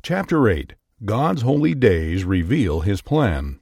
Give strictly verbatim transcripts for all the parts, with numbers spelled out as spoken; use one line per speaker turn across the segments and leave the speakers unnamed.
Chapter eight. God's Holy Days Reveal His Plan.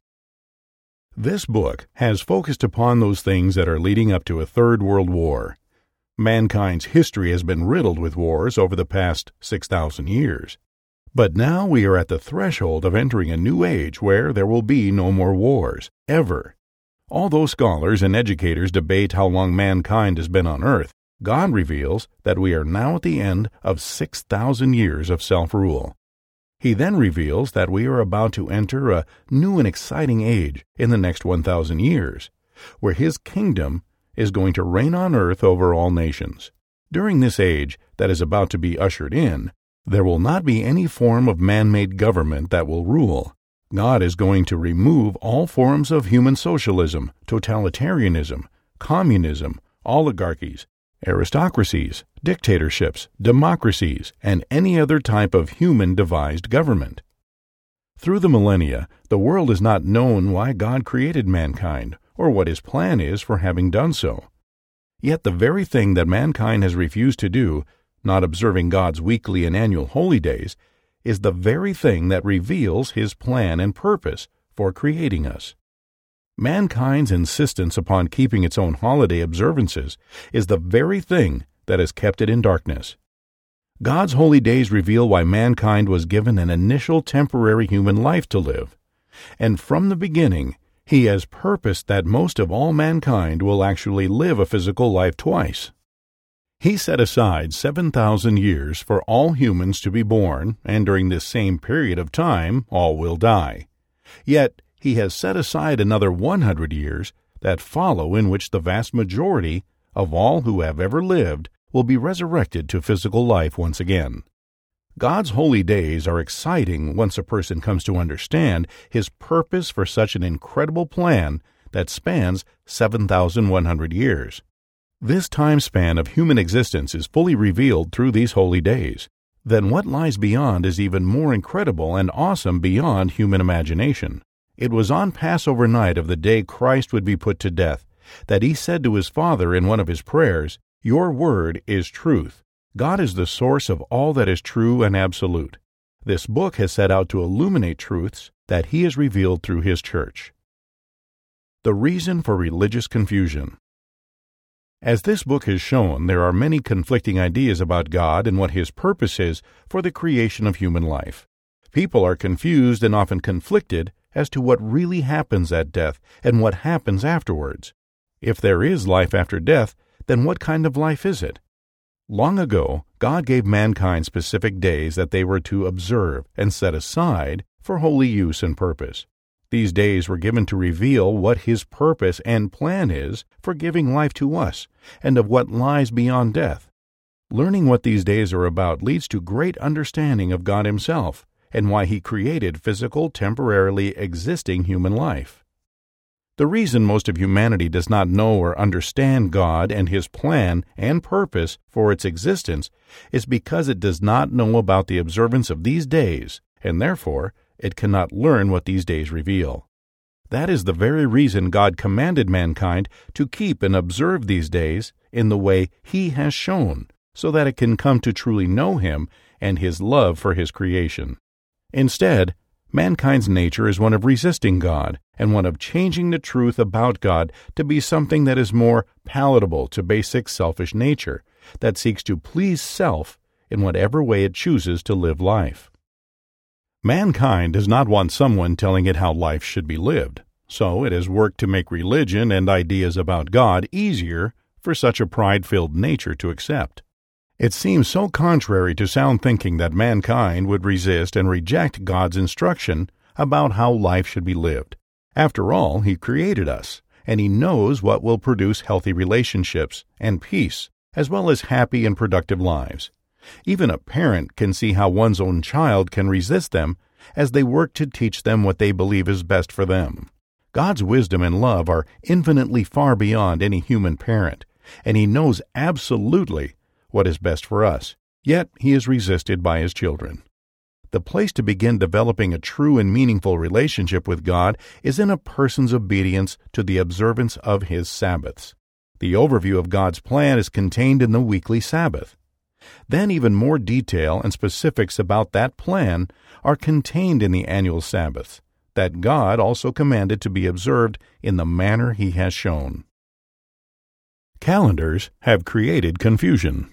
This book has focused upon those things that are leading up to a third world war. Mankind's history has been riddled with wars over the past six thousand years. But now we are at the threshold of entering a new age where there will be no more wars, ever. Although scholars and educators debate how long mankind has been on earth, God reveals that we are now at the end of six thousand years of self-rule. He then reveals that we are about to enter a new and exciting age in the next one thousand years, where His kingdom is going to reign on earth over all nations. During this age that is about to be ushered in, there will not be any form of man-made government that will rule. God is going to remove all forms of human socialism, totalitarianism, communism, oligarchies, aristocracies, dictatorships, democracies, and any other type of human-devised government. Through the millennia, the world has not known why God created mankind, or what His plan is for having done so. Yet the very thing that mankind has refused to do, not observing God's weekly and annual holy days, is the very thing that reveals His plan and purpose for creating us. Mankind's insistence upon keeping its own holiday observances is the very thing that has kept it in darkness. God's holy days reveal why mankind was given an initial temporary human life to live, and from the beginning, He has purposed that most of all mankind will actually live a physical life twice. He set aside seven thousand years for all humans to be born, and during this same period of time, all will die. Yet, He has set aside another one hundred years that follow in which the vast majority of all who have ever lived will be resurrected to physical life once again. God's holy days are exciting once a person comes to understand His purpose for such an incredible plan that spans seven thousand one hundred years. This time span of human existence is fully revealed through these holy days. Then what lies beyond is even more incredible and awesome beyond human imagination. It was on Passover night of the day Christ would be put to death that He said to His Father in one of His prayers, "Your word is truth." God is the source of all that is true and absolute. This book has set out to illuminate truths that He has revealed through His church. The reason for religious confusion. As this book has shown, there are many conflicting ideas about God and what His purpose is for the creation of human life. People are confused and often conflicted as to what really happens at death and what happens afterwards. If there is life after death, then what kind of life is it? Long ago, God gave mankind specific days that they were to observe and set aside for holy use and purpose. These days were given to reveal what His purpose and plan is for giving life to us and of what lies beyond death. Learning what these days are about leads to great understanding of God Himself and why He created physical, temporarily existing human life. The reason most of humanity does not know or understand God and His plan and purpose for its existence is because it does not know about the observance of these days, and therefore it cannot learn what these days reveal. That is the very reason God commanded mankind to keep and observe these days in the way He has shown, so that it can come to truly know Him and His love for His creation. Instead, mankind's nature is one of resisting God and one of changing the truth about God to be something that is more palatable to basic selfish nature, that seeks to please self in whatever way it chooses to live life. Mankind does not want someone telling it how life should be lived, so it has worked to make religion and ideas about God easier for such a pride-filled nature to accept. It seems so contrary to sound thinking that mankind would resist and reject God's instruction about how life should be lived. After all, He created us, and He knows what will produce healthy relationships and peace, as well as happy and productive lives. Even a parent can see how one's own child can resist them as they work to teach them what they believe is best for them. God's wisdom and love are infinitely far beyond any human parent, and He knows absolutely what is best for us, yet He is resisted by His children. The place to begin developing a true and meaningful relationship with God is in a person's obedience to the observance of His Sabbaths. The overview of God's plan is contained in the weekly Sabbath. Then even more detail and specifics about that plan are contained in the annual Sabbaths, that God also commanded to be observed in the manner He has shown. Calendars have created confusion.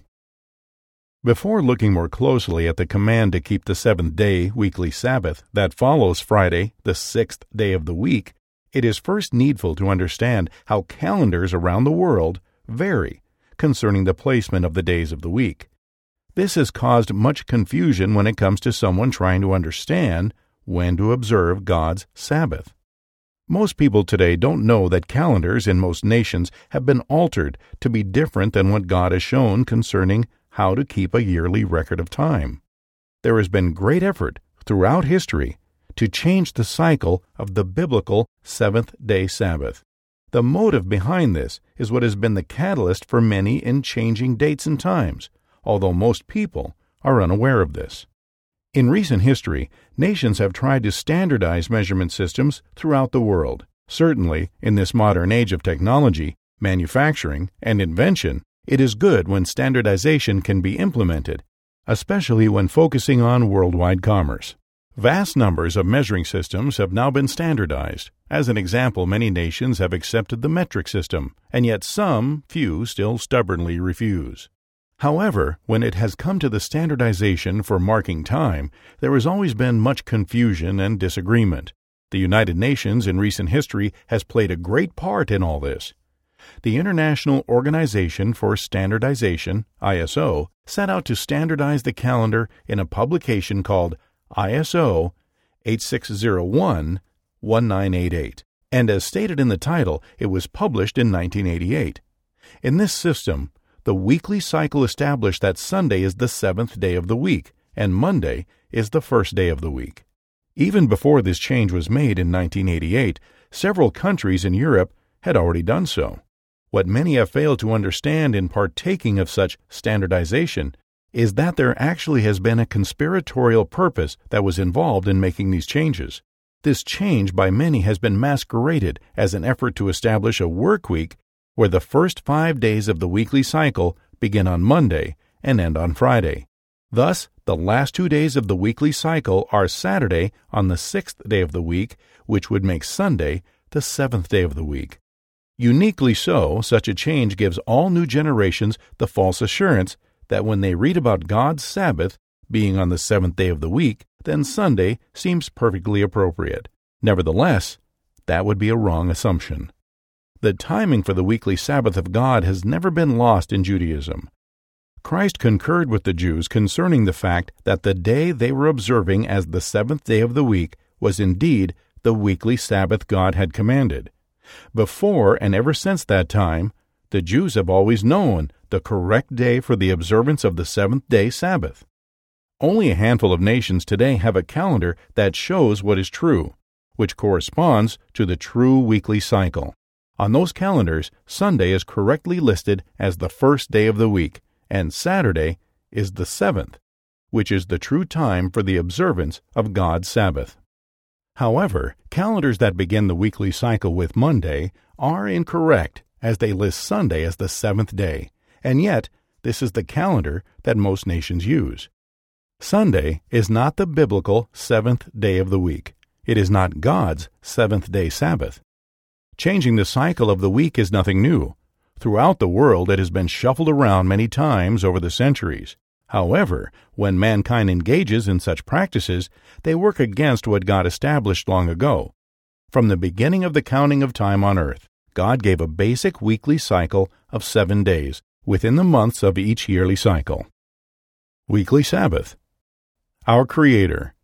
Before looking more closely at the command to keep the seventh-day weekly Sabbath that follows Friday, the sixth day of the week, it is first needful to understand how calendars around the world vary concerning the placement of the days of the week. This has caused much confusion when it comes to someone trying to understand when to observe God's Sabbath. Most people today don't know that calendars in most nations have been altered to be different than what God has shown concerning how to keep a yearly record of time. There has been great effort throughout history to change the cycle of the biblical seventh-day Sabbath. The motive behind this is what has been the catalyst for many in changing dates and times, although most people are unaware of this. In recent history, nations have tried to standardize measurement systems throughout the world. Certainly, in this modern age of technology, manufacturing, and invention, it is good when standardization can be implemented, especially when focusing on worldwide commerce. Vast numbers of measuring systems have now been standardized. As an example, many nations have accepted the metric system, and yet some, few, still stubbornly refuse. However, when it has come to the standardization for marking time, there has always been much confusion and disagreement. The United Nations in recent history has played a great part in all this. The International Organization for Standardization, I S O, set out to standardize the calendar in a publication called I S O eighty-six oh one dash nineteen eighty-eight, and as stated in the title, it was published in nineteen eighty-eight. In this system, the weekly cycle established that Sunday is the seventh day of the week, and Monday is the first day of the week. Even before this change was made in nineteen eighty-eight, several countries in Europe had already done so. What many have failed to understand in partaking of such standardization is that there actually has been a conspiratorial purpose that was involved in making these changes. This change by many has been masqueraded as an effort to establish a work week where the first five days of the weekly cycle begin on Monday and end on Friday. Thus, the last two days of the weekly cycle are Saturday on the sixth day of the week, which would make Sunday the seventh day of the week. Uniquely so, such a change gives all new generations the false assurance that when they read about God's Sabbath being on the seventh day of the week, then Sunday seems perfectly appropriate. Nevertheless, that would be a wrong assumption. The timing for the weekly Sabbath of God has never been lost in Judaism. Christ concurred with the Jews concerning the fact that the day they were observing as the seventh day of the week was indeed the weekly Sabbath God had commanded. Before and ever since that time, the Jews have always known the correct day for the observance of the seventh-day Sabbath. Only a handful of nations today have a calendar that shows what is true, which corresponds to the true weekly cycle. On those calendars, Sunday is correctly listed as the first day of the week, and Saturday is the seventh, which is the true time for the observance of God's Sabbath. However, calendars that begin the weekly cycle with Monday are incorrect, as they list Sunday as the seventh day, and yet this is the calendar that most nations use. Sunday is not the biblical seventh day of the week. It is not God's seventh-day Sabbath. Changing the cycle of the week is nothing new. Throughout the world it has been shuffled around many times over the centuries. However, when mankind engages in such practices, they work against what God established long ago. From the beginning of the counting of time on earth, God gave a basic weekly cycle of seven days within the months of each yearly cycle. Weekly Sabbath. Our Creator.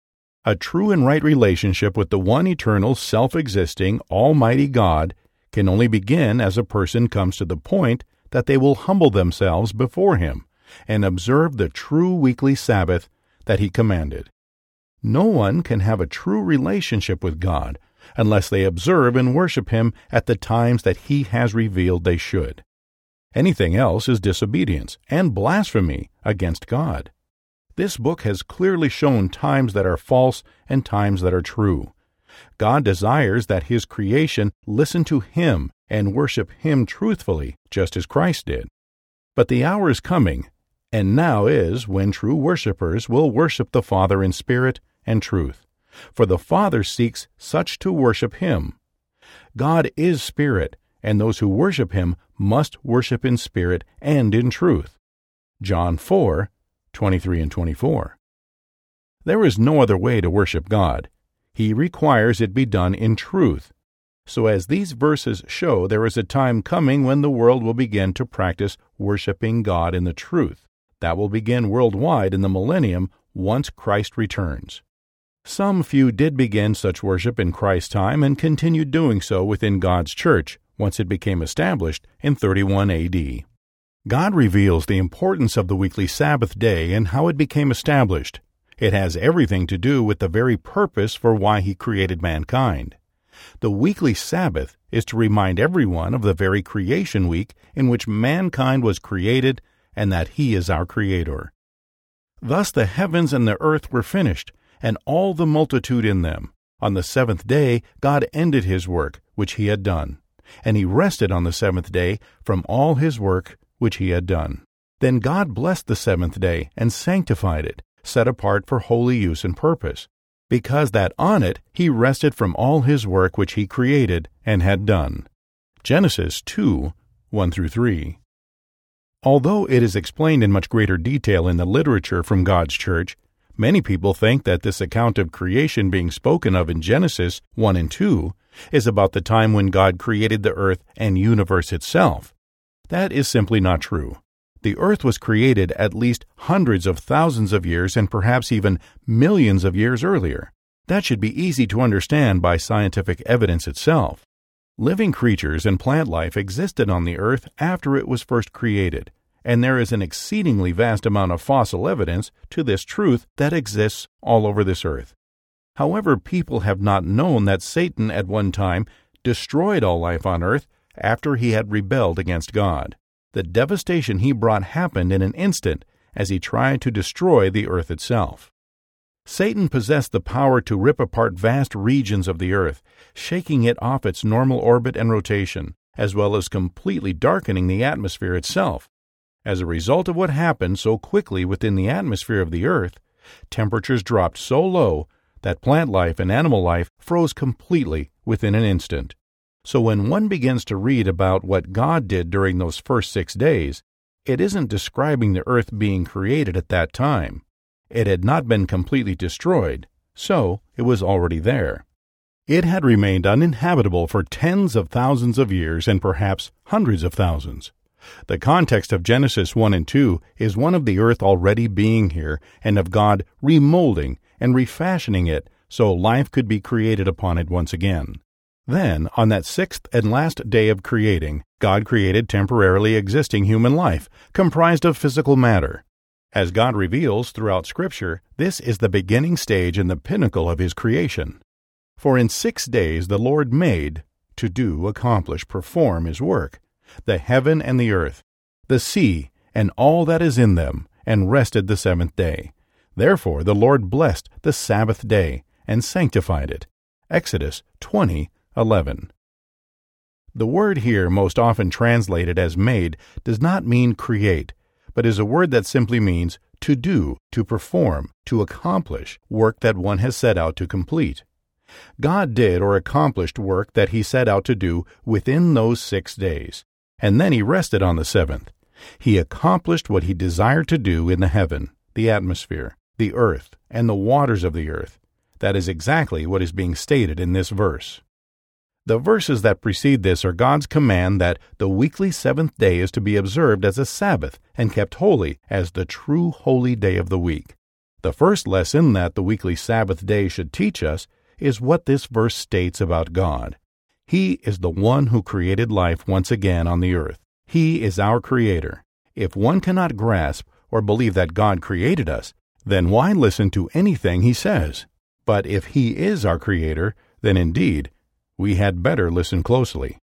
A true and right relationship with the one eternal, self-existing, almighty God can only begin as a person comes to the point that they will humble themselves before Him and observe the true weekly Sabbath that He commanded. No one can have a true relationship with God unless they observe and worship Him at the times that He has revealed they should. Anything else is disobedience and blasphemy against God. This book has clearly shown times that are false and times that are true. God desires that His creation listen to Him and worship Him truthfully, just as Christ did. But the hour is coming, And now is when true worshipers will worship the Father in spirit and truth, for the Father seeks such to worship Him. God is spirit, and those who worship Him must worship in spirit and in truth. John four, twenty-three and twenty-four. There is no other way to worship God. He requires it be done in truth. So as these verses show, there is a time coming when the world will begin to practice worshiping God in the truth. That will begin worldwide in the millennium once Christ returns. Some few did begin such worship in Christ's time and continued doing so within God's church once it became established in thirty-one A D. God reveals the importance of the weekly Sabbath day and how it became established. It has everything to do with the very purpose for why He created mankind. The weekly Sabbath is to remind everyone of the very creation week in which mankind was created and that He is our Creator. Thus the heavens and the earth were finished, and all the multitude in them. On the seventh day God ended His work which He had done, and He rested on the seventh day from all His work which He had done. Then God blessed the seventh day and sanctified it, set apart for holy use and purpose, because that on it He rested from all His work which He created and had done. Genesis two, one through three. Although it is explained in much greater detail in the literature from God's church, many people think that this account of creation being spoken of in Genesis one and two is about the time when God created the earth and universe itself. That is simply not true. The earth was created at least hundreds of thousands of years and perhaps even millions of years earlier. That should be easy to understand by scientific evidence itself. Living creatures and plant life existed on the earth after it was first created, and there is an exceedingly vast amount of fossil evidence to this truth that exists all over this earth. However, people have not known that Satan at one time destroyed all life on earth after he had rebelled against God. The devastation he brought happened in an instant as he tried to destroy the earth itself. Satan possessed the power to rip apart vast regions of the earth, shaking it off its normal orbit and rotation, as well as completely darkening the atmosphere itself. As a result of what happened so quickly within the atmosphere of the earth, temperatures dropped so low that plant life and animal life froze completely within an instant. So when one begins to read about what God did during those first six days, it isn't describing the earth being created at that time. It had not been completely destroyed, so it was already there. It had remained uninhabitable for tens of thousands of years and perhaps hundreds of thousands. The context of Genesis one and two is one of the earth already being here and of God remolding and refashioning it so life could be created upon it once again. Then, on that sixth and last day of creating, God created temporarily existing human life, comprised of physical matter. As God reveals throughout Scripture, this is the beginning stage and the pinnacle of His creation. For in six days the Lord made, to do, accomplish, perform His work, the heaven and the earth, the sea, and all that is in them, and rested the seventh day. Therefore the Lord blessed the Sabbath day, and sanctified it. Exodus twenty, eleven. The word here, most often translated as made, does not mean create, but is a word that simply means to do, to perform, to accomplish work that one has set out to complete. God did or accomplished work that He set out to do within those six days, and then He rested on the seventh. He accomplished what He desired to do in the heaven, the atmosphere, the earth, and the waters of the earth. That is exactly what is being stated in this verse. The verses that precede this are God's command that the weekly seventh day is to be observed as a Sabbath and kept holy as the true holy day of the week. The first lesson that the weekly Sabbath day should teach us is what this verse states about God. He is the one who created life once again on the earth. He is our Creator. If one cannot grasp or believe that God created us, then why listen to anything He says? But if He is our Creator, then indeed, we had better listen closely.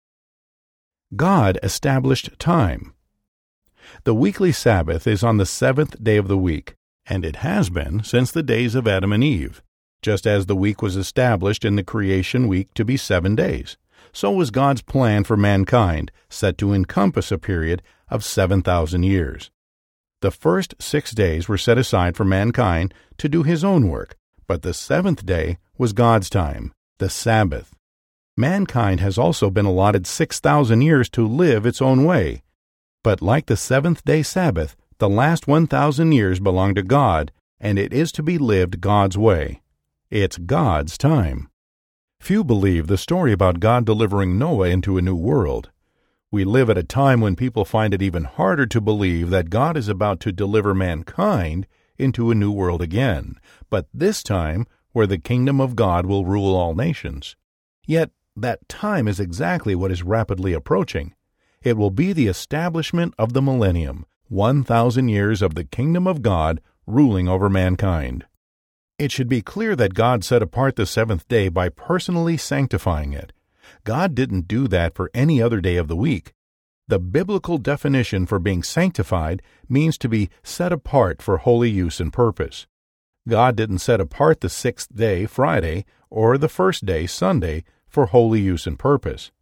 God established time. The weekly Sabbath is on the seventh day of the week, and it has been since the days of Adam and Eve. Just as the week was established in the creation week to be seven days, so was God's plan for mankind set to encompass a period of seven thousand years. The first six days were set aside for mankind to do his own work, but the seventh day was God's time, the Sabbath. Mankind has also been allotted six thousand years to live its own way. But like the seventh-day Sabbath, the last one thousand years belong to God, and it is to be lived God's way. It's God's time. Few believe the story about God delivering Noah into a new world. We live at a time when people find it even harder to believe that God is about to deliver mankind into a new world again, but this time where the kingdom of God will rule all nations. Yet, that time is exactly what is rapidly approaching. It will be the establishment of the millennium, one thousand years of the kingdom of God ruling over mankind. It should be clear that God set apart the seventh day by personally sanctifying it. God didn't do that for any other day of the week. The biblical definition for being sanctified means to be set apart for holy use and purpose. God didn't set apart the sixth day, Friday, or the first day, Sunday, for holy use and purpose.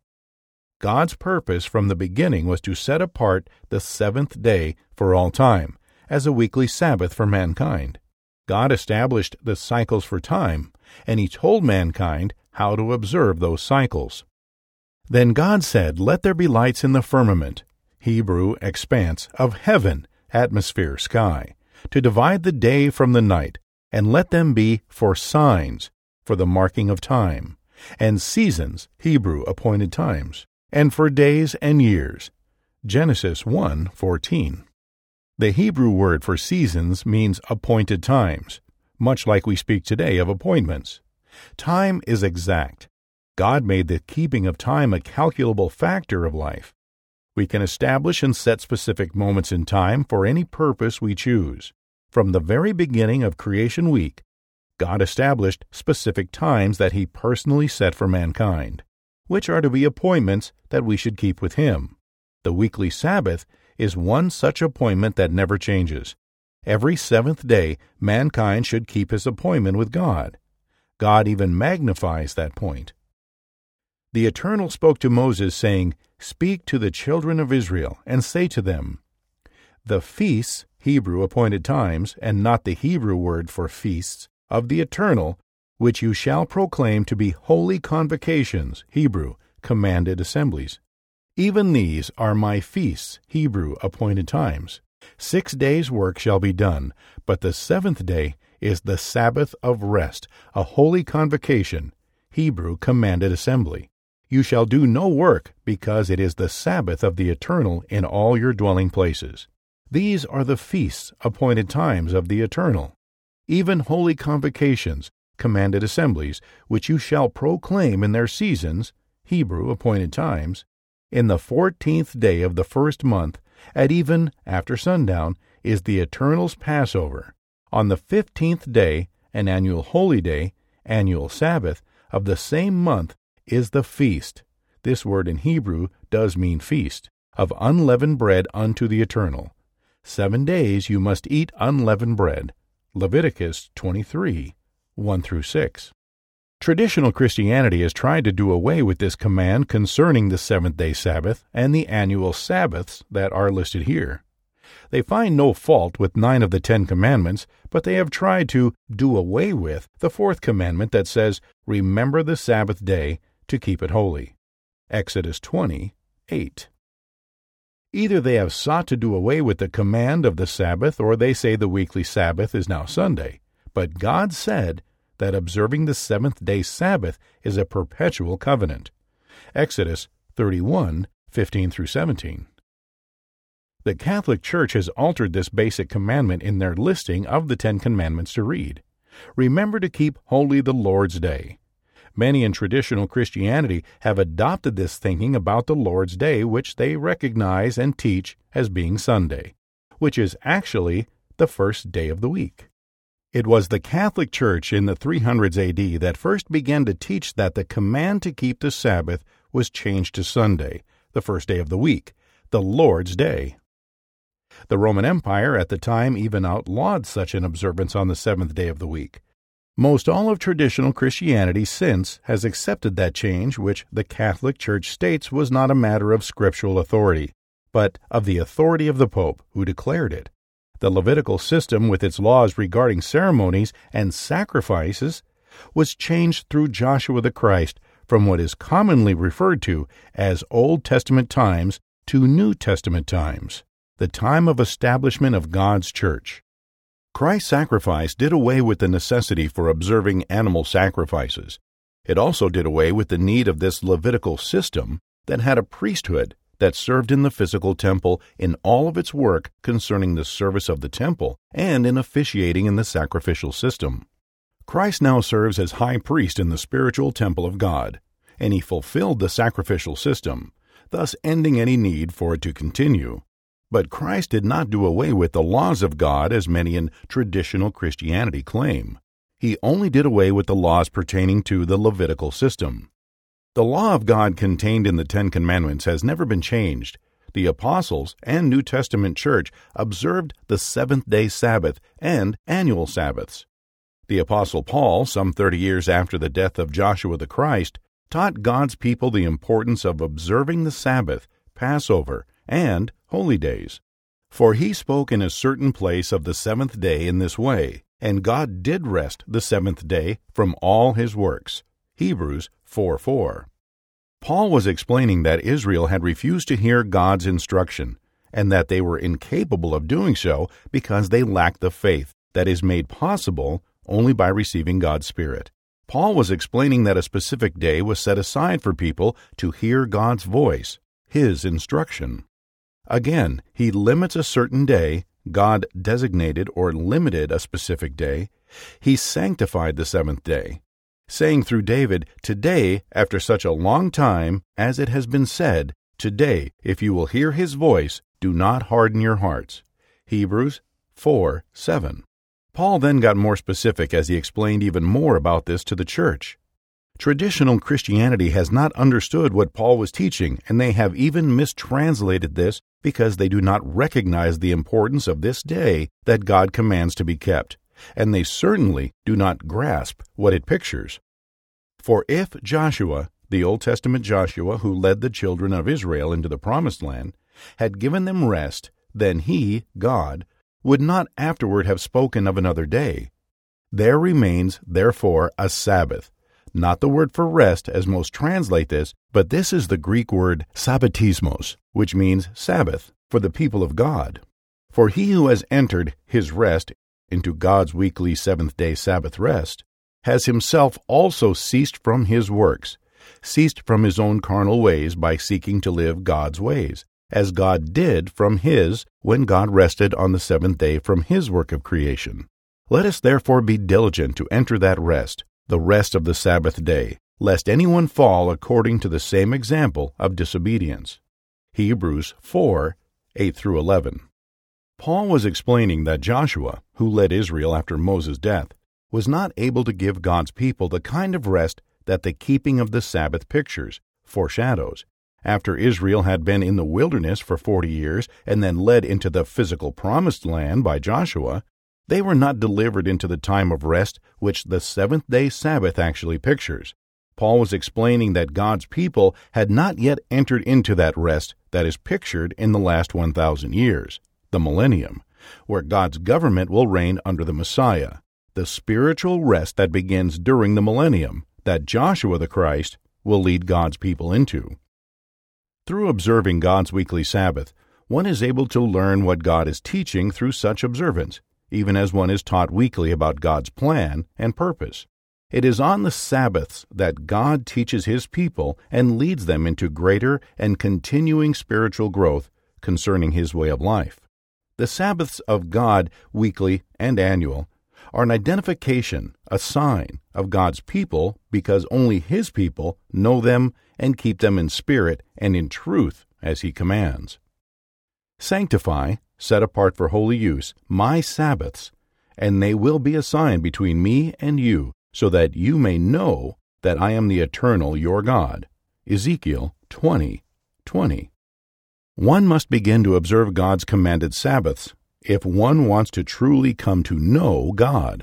God's purpose from the beginning was to set apart the seventh day for all time, as a weekly Sabbath for mankind. God established the cycles for time, and He told mankind how to observe those cycles. Then God said, "Let there be lights in the firmament," Hebrew expanse of heaven, atmosphere, sky, to divide the day from the night, and let them be for signs, for the marking of time, and seasons, Hebrew appointed times, and for days and years. Genesis one fourteen. The Hebrew word for seasons means appointed times, much like we speak today of appointments. Time is exact. God made the keeping of time a calculable factor of life. We can establish and set specific moments in time for any purpose we choose. From the very beginning of creation week, God established specific times that He personally set for mankind, which are to be appointments that we should keep with Him. The weekly Sabbath is one such appointment that never changes. Every seventh day, mankind should keep his appointment with God. God even magnifies that point. The Eternal spoke to Moses, saying, "Speak to the children of Israel, and say to them, the feasts, Hebrew appointed times, and not the Hebrew word for feasts, of the Eternal, which you shall proclaim to be holy convocations, Hebrew, commanded assemblies. Even these are my feasts, Hebrew appointed times. Six days' work shall be done, but the seventh day is the Sabbath of rest, a holy convocation, Hebrew commanded assembly. You shall do no work, because it is the Sabbath of the Eternal in all your dwelling places. These are the feasts, appointed times of the Eternal, even holy convocations, commanded assemblies, which you shall proclaim in their seasons, Hebrew appointed times. In the fourteenth day of the first month, at even after sundown, is the Eternal's Passover. On the fifteenth day, an annual holy day, annual Sabbath, of the same month is the feast. This word in Hebrew does mean feast, of unleavened bread unto the Eternal. Seven days you must eat unleavened bread. Leviticus twenty-three, one through six. Traditional Christianity has tried to do away with this command concerning the seventh-day Sabbath and the annual Sabbaths that are listed here. They find no fault with nine of the Ten Commandments, but they have tried to do away with the fourth commandment that says, "Remember the Sabbath day to keep it holy." Exodus twenty, eight. Either they have sought to do away with the command of the Sabbath, or they say the weekly Sabbath is now Sunday. But God said that observing the seventh-day Sabbath is a perpetual covenant. Exodus thirty-one, fifteen through seventeen. The Catholic Church has altered this basic commandment in their listing of the Ten Commandments to read, "Remember to keep holy the Lord's Day." Many in traditional Christianity have adopted this thinking about the Lord's Day, which they recognize and teach as being Sunday, which is actually the first day of the week. It was the Catholic Church in the three hundreds A D that first began to teach that the command to keep the Sabbath was changed to Sunday, the first day of the week, the Lord's Day. The Roman Empire at the time even outlawed such an observance on the seventh day of the week. Most all of traditional Christianity since has accepted that change, which the Catholic Church states was not a matter of scriptural authority, but of the authority of the Pope, who declared it. The Levitical system, with its laws regarding ceremonies and sacrifices, was changed through Joshua the Christ from what is commonly referred to as Old Testament times to New Testament times, the time of establishment of God's church. Christ's sacrifice did away with the necessity for observing animal sacrifices. It also did away with the need of this Levitical system that had a priesthood that served in the physical temple in all of its work concerning the service of the temple and in officiating in the sacrificial system. Christ now serves as high priest in the spiritual temple of God, and he fulfilled the sacrificial system, thus ending any need for it to continue. But Christ did not do away with the laws of God as many in traditional Christianity claim. He only did away with the laws pertaining to the Levitical system. The law of God contained in the Ten Commandments has never been changed. The apostles and New Testament church observed the seventh-day Sabbath and annual Sabbaths. The Apostle Paul, some thirty years after the death of Joshua the Christ, taught God's people the importance of observing the Sabbath, Passover, and holy days. For he spoke in a certain place of the seventh day in this way, and God did rest the seventh day from all his works. Hebrews four four. Paul was explaining that Israel had refused to hear God's instruction, and that they were incapable of doing so because they lacked the faith that is made possible only by receiving God's Spirit. Paul was explaining that a specific day was set aside for people to hear God's voice, his instruction. Again, he limits a certain day. God designated or limited a specific day. He sanctified the seventh day, saying through David, "Today, after such a long time, as it has been said, today, if you will hear his voice, do not harden your hearts." Hebrews four seven. Paul then got more specific as he explained even more about this to the church. Traditional Christianity has not understood what Paul was teaching, and they have even mistranslated this because they do not recognize the importance of this day that God commands to be kept, and they certainly do not grasp what it pictures. For if Joshua, the Old Testament Joshua who led the children of Israel into the Promised Land, had given them rest, then he, God, would not afterward have spoken of another day. There remains, therefore, a Sabbath. Not the word for rest, as most translate this, but this is the Greek word sabbatismos, which means Sabbath, for the people of God. For he who has entered his rest into God's weekly seventh-day Sabbath rest has himself also ceased from his works, ceased from his own carnal ways by seeking to live God's ways, as God did from his when God rested on the seventh day from his work of creation. Let us therefore be diligent to enter that rest, the rest of the Sabbath day, lest anyone fall according to the same example of disobedience. Hebrews four eight through eleven. Paul was explaining that Joshua, who led Israel after Moses' death, was not able to give God's people the kind of rest that the keeping of the Sabbath pictures, foreshadows. After Israel had been in the wilderness for forty years and then led into the physical Promised Land by Joshua, they were not delivered into the time of rest which the seventh-day Sabbath actually pictures. Paul was explaining that God's people had not yet entered into that rest that is pictured in the last one thousand years, the millennium, where God's government will reign under the Messiah, the spiritual rest that begins during the millennium that Joshua the Christ will lead God's people into. Through observing God's weekly Sabbath, one is able to learn what God is teaching through such observance, even as one is taught weekly about God's plan and purpose. It is on the Sabbaths that God teaches his people and leads them into greater and continuing spiritual growth concerning his way of life. The Sabbaths of God, weekly and annual, are an identification, a sign of God's people because only his people know them and keep them in spirit and in truth as he commands. Sanctify, set apart for holy use, my Sabbaths, and they will be a sign between me and you, so that you may know that I am the eternal your God. Ezekiel twenty twenty. One must begin to observe God's commanded Sabbaths if one wants to truly come to know God.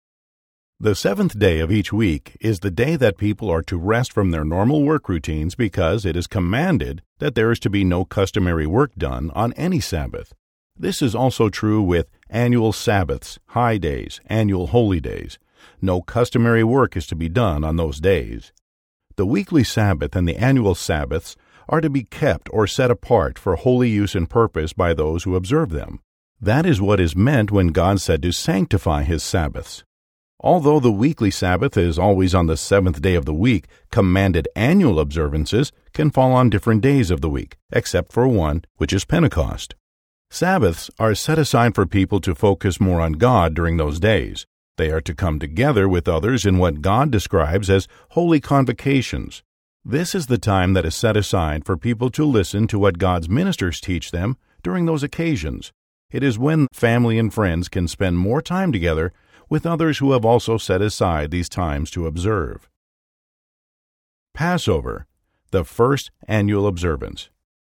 The seventh day of each week is the day that people are to rest from their normal work routines because it is commanded that there is to be no customary work done on any Sabbath. This is also true with annual Sabbaths, high days, annual holy days. No customary work is to be done on those days. The weekly Sabbath and the annual Sabbaths are to be kept or set apart for holy use and purpose by those who observe them. That is what is meant when God said to sanctify His Sabbaths. Although the weekly Sabbath is always on the seventh day of the week, commanded annual observances can fall on different days of the week, except for one, which is Pentecost. Sabbaths are set aside for people to focus more on God during those days. They are to come together with others in what God describes as holy convocations. This is the time that is set aside for people to listen to what God's ministers teach them during those occasions. It is when family and friends can spend more time together with others who have also set aside these times to observe. Passover, the first annual observance.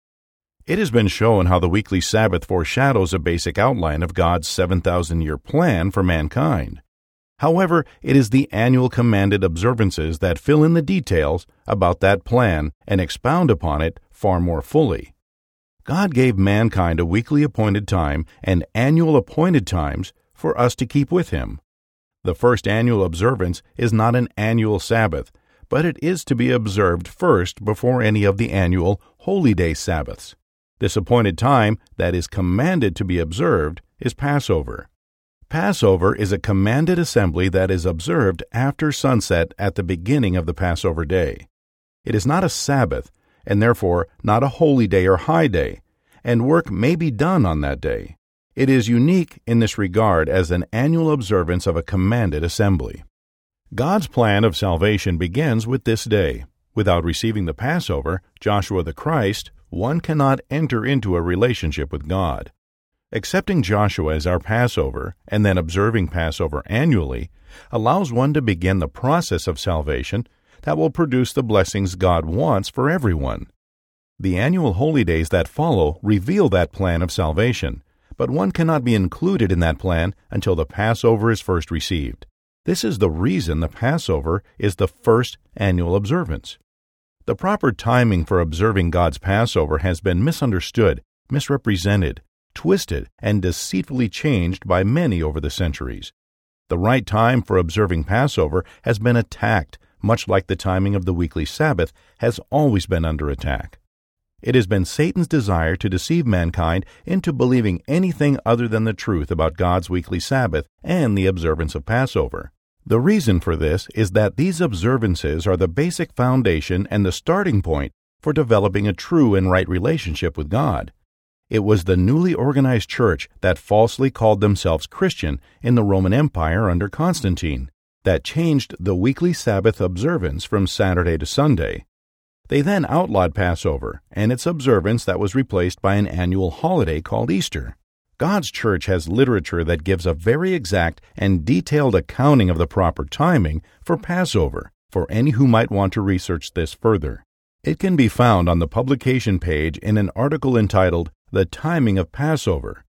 It has been shown how the weekly Sabbath foreshadows a basic outline of God's seven thousand year plan for mankind. However, it is the annual commanded observances that fill in the details about that plan and expound upon it far more fully. God gave mankind a weekly appointed time and annual appointed times for us to keep with Him. The first annual observance is not an annual Sabbath, but it is to be observed first before any of the annual holy day Sabbaths. This appointed time that is commanded to be observed is Passover. Passover is a commanded assembly that is observed after sunset at the beginning of the Passover day. It is not a Sabbath, and therefore not a holy day or high day, and work may be done on that day. It is unique in this regard as an annual observance of a commanded assembly. God's plan of salvation begins with this day. Without receiving the Passover, Joshua the Christ, one cannot enter into a relationship with God. Accepting Joshua as our Passover and then observing Passover annually allows one to begin the process of salvation that will produce the blessings God wants for everyone. The annual holy days that follow reveal that plan of salvation, but one cannot be included in that plan until the Passover is first received. This is the reason the Passover is the first annual observance. The proper timing for observing God's Passover has been misunderstood, misrepresented, twisted, and deceitfully changed by many over the centuries. The right time for observing Passover has been attacked, much like the timing of the weekly Sabbath has always been under attack. It has been Satan's desire to deceive mankind into believing anything other than the truth about God's weekly Sabbath and the observance of Passover. The reason for this is that these observances are the basic foundation and the starting point for developing a true and right relationship with God. It was the newly organized church that falsely called themselves Christian in the Roman Empire under Constantine that changed the weekly Sabbath observance from Saturday to Sunday. They then outlawed Passover and its observance that was replaced by an annual holiday called Easter. God's church has literature that gives a very exact and detailed accounting of the proper timing for Passover for any who might want to research this further. It can be found on the publication page in an article entitled The Timing of Passover,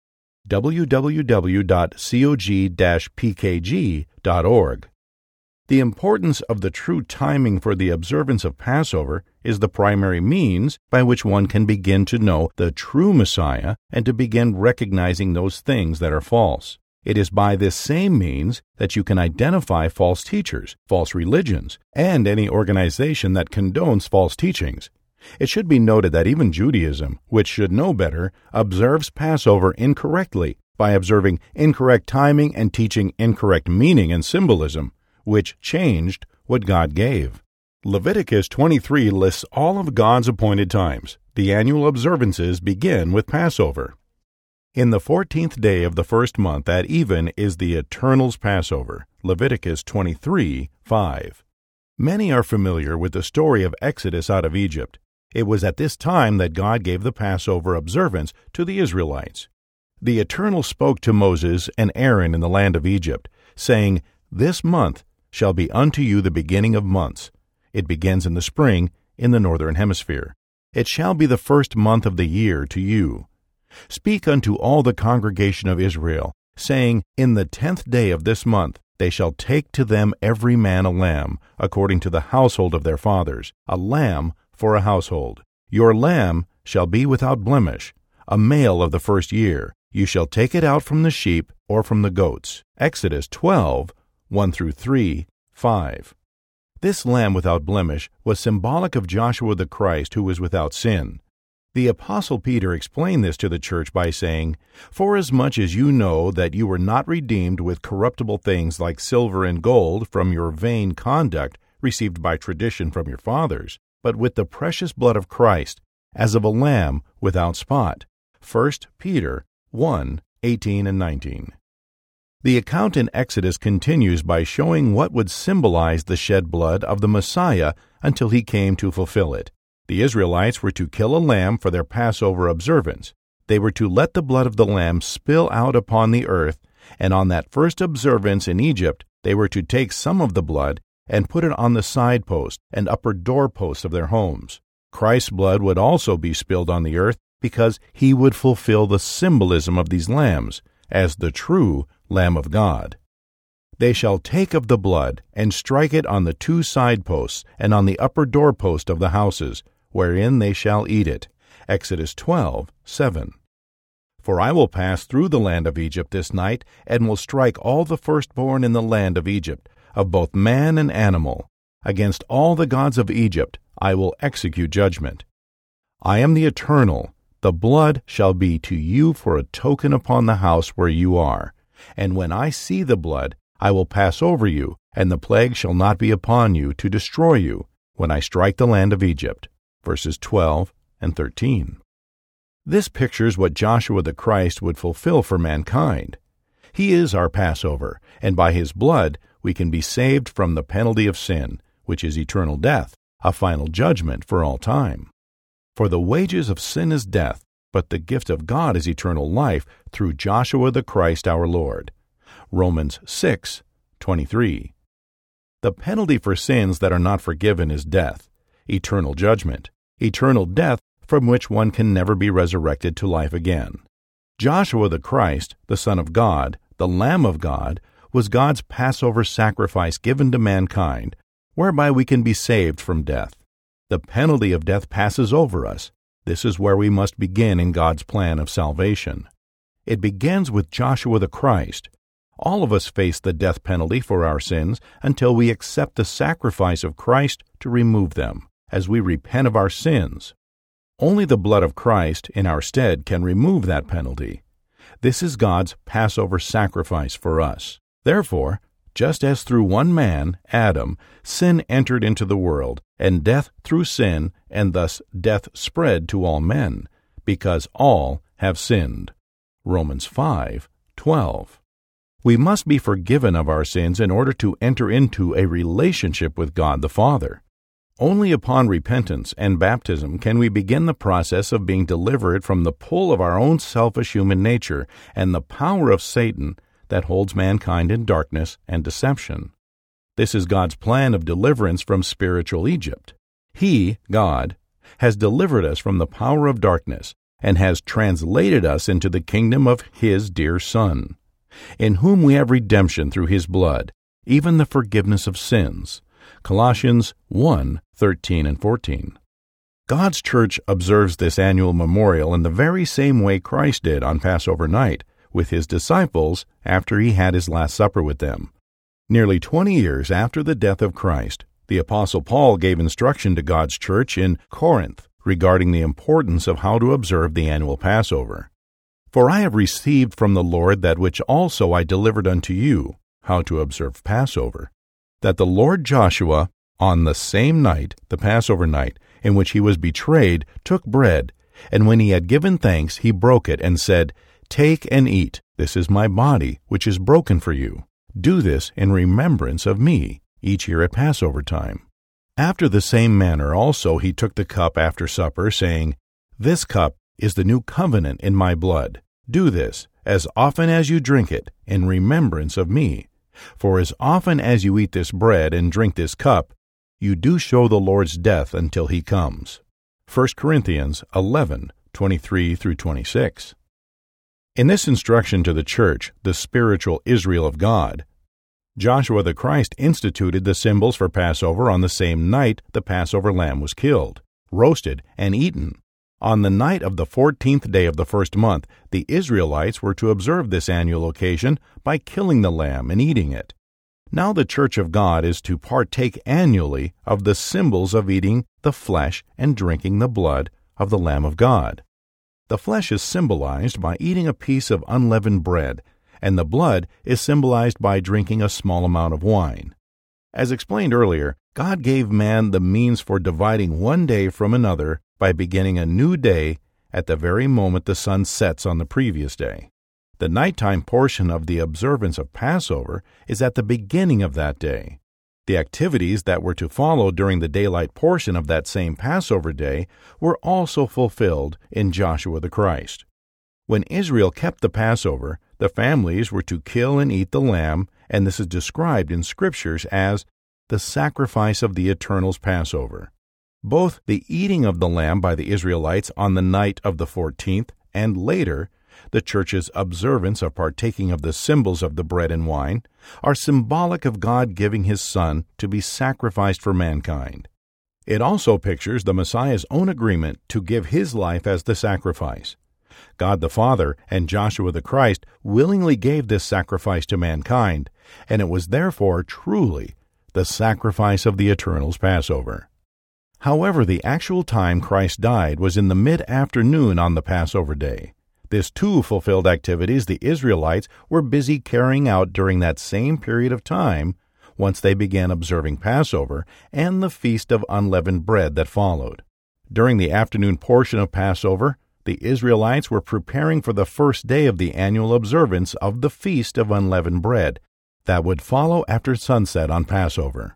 w w w dot cog dash p k g dot org. The importance of the true timing for the observance of Passover is the primary means by which one can begin to know the true Messiah and to begin recognizing those things that are false. It is by this same means that you can identify false teachers, false religions, and any organization that condones false teachings. It should be noted that even Judaism, which should know better, observes Passover incorrectly by observing incorrect timing and teaching incorrect meaning and symbolism, which changed what God gave. Leviticus twenty-three lists all of God's appointed times. The annual observances begin with Passover. In the fourteenth day of the first month at even is the Eternal's Passover. Leviticus twenty-three five. Many are familiar with the story of Exodus out of Egypt. It was at this time that God gave the Passover observance to the Israelites. The Eternal spoke to Moses and Aaron in the land of Egypt, saying, "This month shall be unto you the beginning of months." It begins in the spring in the northern hemisphere. "It shall be the first month of the year to you. Speak unto all the congregation of Israel, saying, In the tenth day of this month they shall take to them every man a lamb, according to the household of their fathers, a lamb for a household. Your lamb shall be without blemish, a male of the first year. You shall take it out from the sheep or from the goats. Exodus twelve, one through three, five. This lamb without blemish was symbolic of Joshua the Christ, who was without sin. The Apostle Peter explained this to the church by saying, "Forasmuch as you know that you were not redeemed with corruptible things like silver and gold from your vain conduct received by tradition from your fathers, but with the precious blood of Christ, as of a lamb without spot." First Peter one, eighteen and nineteen. The account in Exodus continues by showing what would symbolize the shed blood of the Messiah until he came to fulfill it. The Israelites were to kill a lamb for their Passover observance. They were to let the blood of the lamb spill out upon the earth, and on that first observance in Egypt, they were to take some of the blood and put it on the side post and upper doorposts of their homes. Christ's blood would also be spilled on the earth because he would fulfill the symbolism of these lambs as the true Lamb of God. They shall take of the blood and strike it on the two side posts and on the upper doorpost of the houses, wherein they shall eat it. Exodus twelve, seven. For I will pass through the land of Egypt this night, and will strike all the firstborn in the land of Egypt, of both man and animal. Against all the gods of Egypt I will execute judgment. I am the Eternal. The blood shall be to you for a token upon the house where you are. And when I see the blood, I will pass over you, and the plague shall not be upon you to destroy you, when I strike the land of Egypt. Verses twelve and thirteen. This pictures what Joshua the Christ would fulfill for mankind. He is our Passover, and by his blood we can be saved from the penalty of sin, which is eternal death, a final judgment for all time. For the wages of sin is death, but the gift of God is eternal life through Joshua the Christ our Lord. Romans six, twenty-three. The penalty for sins that are not forgiven is death, eternal judgment, eternal death from which one can never be resurrected to life again. Joshua the Christ, the Son of God, the Lamb of God, was God's Passover sacrifice given to mankind, whereby we can be saved from death. The penalty of death passes over us. This is where we must begin in God's plan of salvation. It begins with Joshua the Christ. All of us face the death penalty for our sins until we accept the sacrifice of Christ to remove them, as we repent of our sins. Only the blood of Christ in our stead can remove that penalty. This is God's Passover sacrifice for us. Therefore, just as through one man, Adam, sin entered into the world, and death through sin, and thus death spread to all men, because all have sinned. Romans five, twelve. We must be forgiven of our sins in order to enter into a relationship with God the Father. Only upon repentance and baptism can we begin the process of being delivered from the pull of our own selfish human nature and the power of Satan that holds mankind in darkness and deception. This is God's plan of deliverance from spiritual Egypt. He, God, has delivered us from the power of darkness and has translated us into the kingdom of His dear Son, in whom we have redemption through His blood, even the forgiveness of sins. Colossians one, thirteen and fourteen. God's church observes this annual memorial in the very same way Christ did on Passover night, with His disciples after He had His Last Supper with them. Nearly twenty years after the death of Christ, the Apostle Paul gave instruction to God's church in Corinth regarding the importance of how to observe the annual Passover. For I have received from the Lord that which also I delivered unto you, how to observe Passover, that the Lord Joshua, on the same night, the Passover night, in which he was betrayed, took bread, and when he had given thanks, he broke it, and said, Take and eat, this is my body, which is broken for you. Do this in remembrance of me, each year at Passover time. After the same manner also he took the cup after supper, saying, This cup is the new covenant in my blood. Do this, as often as you drink it, in remembrance of me. For as often as you eat this bread and drink this cup, you do show the Lord's death until He comes. First Corinthians eleven, twenty-three through twenty-six. In this instruction to the church, the spiritual Israel of God, Joshua the Christ instituted the symbols for Passover on the same night the Passover lamb was killed, roasted, and eaten. On the night of the fourteenth day of the first month, the Israelites were to observe this annual occasion by killing the lamb and eating it. Now the Church of God is to partake annually of the symbols of eating the flesh and drinking the blood of the Lamb of God. The flesh is symbolized by eating a piece of unleavened bread, and the blood is symbolized by drinking a small amount of wine. As explained earlier, God gave man the means for dividing one day from another by beginning a new day at the very moment the sun sets on the previous day. The nighttime portion of the observance of Passover is at the beginning of that day. The activities that were to follow during the daylight portion of that same Passover day were also fulfilled in Joshua the Christ. When Israel kept the Passover, the families were to kill and eat the lamb, and this is described in Scriptures as the sacrifice of the Eternal's Passover. Both the eating of the lamb by the Israelites on the night of the fourteenth and later, the Church's observance of partaking of the symbols of the bread and wine, are symbolic of God giving His Son to be sacrificed for mankind. It also pictures the Messiah's own agreement to give His life as the sacrifice. God the Father and Joshua the Christ willingly gave this sacrifice to mankind, and it was therefore truly the sacrifice of the Eternal's Passover. However, the actual time Christ died was in the mid-afternoon on the Passover day. This too fulfilled activities the Israelites were busy carrying out during that same period of time once they began observing Passover and the Feast of Unleavened Bread that followed. During the afternoon portion of Passover, the Israelites were preparing for the first day of the annual observance of the Feast of Unleavened Bread that would follow after sunset on Passover.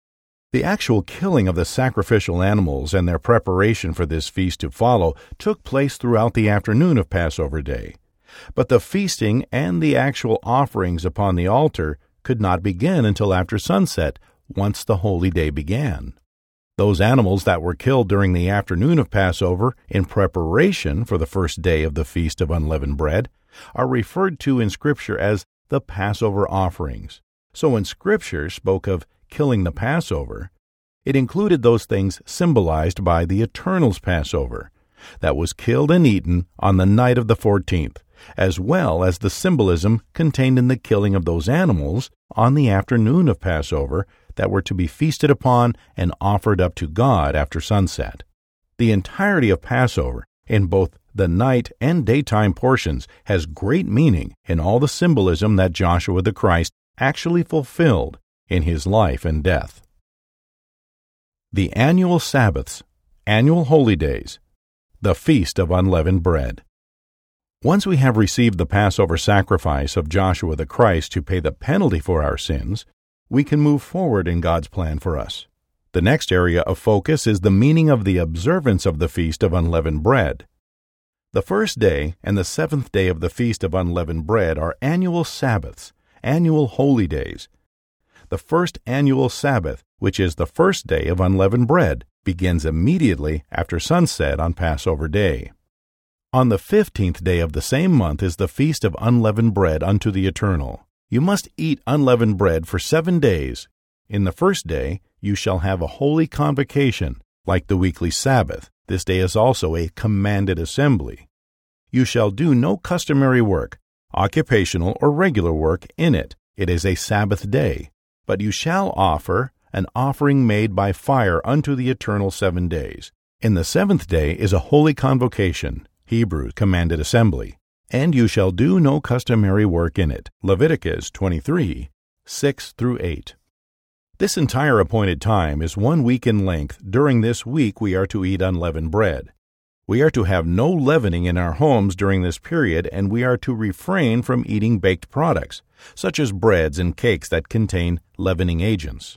The actual killing of the sacrificial animals and their preparation for this feast to follow took place throughout the afternoon of Passover Day. But the feasting and the actual offerings upon the altar could not begin until after sunset, once the holy day began. Those animals that were killed during the afternoon of Passover in preparation for the first day of the Feast of Unleavened Bread are referred to in Scripture as the Passover offerings. So when Scripture spoke of killing the Passover, it included those things symbolized by the Eternal's Passover that was killed and eaten on the night of the fourteenth, as well as the symbolism contained in the killing of those animals on the afternoon of Passover that were to be feasted upon and offered up to God after sunset. The entirety of Passover, in both the night and daytime portions, has great meaning in all the symbolism that Joshua the Christ actually fulfilled in His life and death. The annual Sabbaths, annual holy days, the Feast of Unleavened Bread. Once we have received the Passover sacrifice of Joshua the Christ to pay the penalty for our sins, we can move forward in God's plan for us. The next area of focus is the meaning of the observance of the Feast of Unleavened Bread. The first day and the seventh day of the Feast of Unleavened Bread are annual Sabbaths, annual holy days. The first annual Sabbath, which is the first day of unleavened bread, begins immediately after sunset on Passover Day. On the fifteenth day of the same month is the Feast of Unleavened Bread unto the Eternal. You must eat unleavened bread for seven days. In the first day you shall have a holy convocation, like the weekly Sabbath. This day is also a commanded assembly. You shall do no customary work, occupational or regular work in it. It is a Sabbath day. But you shall offer an offering made by fire unto the Eternal seven days. In the seventh day is a holy convocation, Hebrew commanded assembly, and you shall do no customary work in it. Leviticus twenty-three, six through eight. This entire appointed time is one week in length. During this week we are to eat unleavened bread. We are to have no leavening in our homes during this period, and we are to refrain from eating baked products, such as breads and cakes that contain leavening agents.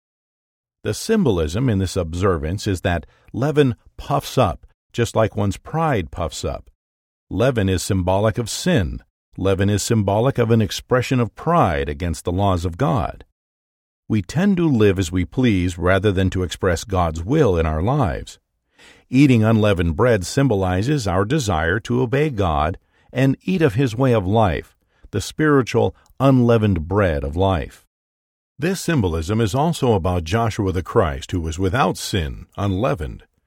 The symbolism in this observance is that leaven puffs up, just like one's pride puffs up. Leaven is symbolic of sin. Leaven is symbolic of an expression of pride against the laws of God. We tend to live as we please rather than to express God's will in our lives. Eating unleavened bread symbolizes our desire to obey God and eat of His way of life, the spiritual unleavened bread of life. This symbolism is also about Joshua the Christ, who was without sin, unleavened.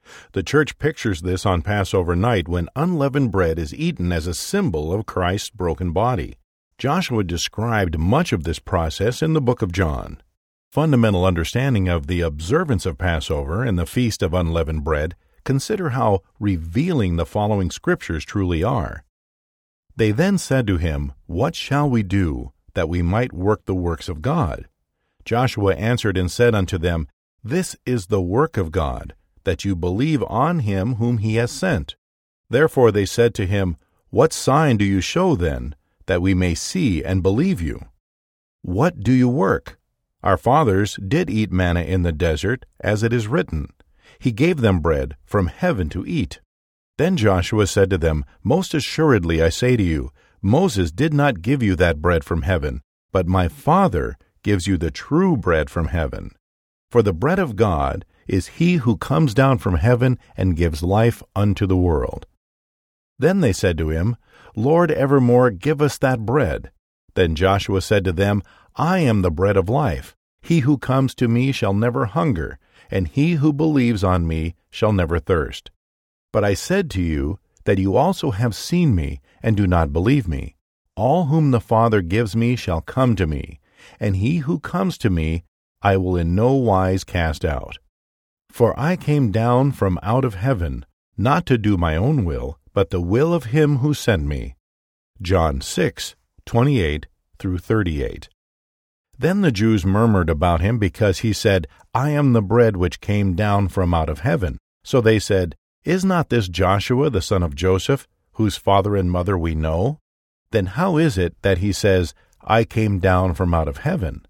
The church pictures this on Passover night when unleavened bread is eaten as a symbol of Christ's broken body. Joshua described much of this process in the book of John. Fundamental understanding of the observance of Passover and the Feast of Unleavened Bread, consider how revealing the following scriptures truly are. They then said to him, "What shall we do, that we might work the works of God?" Joshua answered and said unto them, "This is the work of God, that you believe on him whom he has sent." Therefore they said to him, "What sign do you show then, that we may see and believe you? What do you work? Our fathers did eat manna in the desert, as it is written, He gave them bread from heaven to eat." Then Joshua said to them, "Most assuredly I say to you, Moses did not give you that bread from heaven, but my Father gives you the true bread from heaven. For the bread of God is he who comes down from heaven and gives life unto the world." Then they said to him, "Lord, evermore give us that bread." Then Joshua said to them, "I am the bread of life. He who comes to me shall never hunger, and he who believes on me shall never thirst. But I said to you that you also have seen me, and do not believe me. All whom the Father gives me shall come to me, and he who comes to me I will in no wise cast out. For I came down from out of heaven, not to do my own will, but the will of him who sent me." John six, twenty-eight through thirty-eight. Then the Jews murmured about him because he said, "I am the bread which came down from out of heaven." So they said, "Is not this Joshua the son of Joseph, whose father and mother we know? Then how is it that he says, 'I came down from out of heaven'?"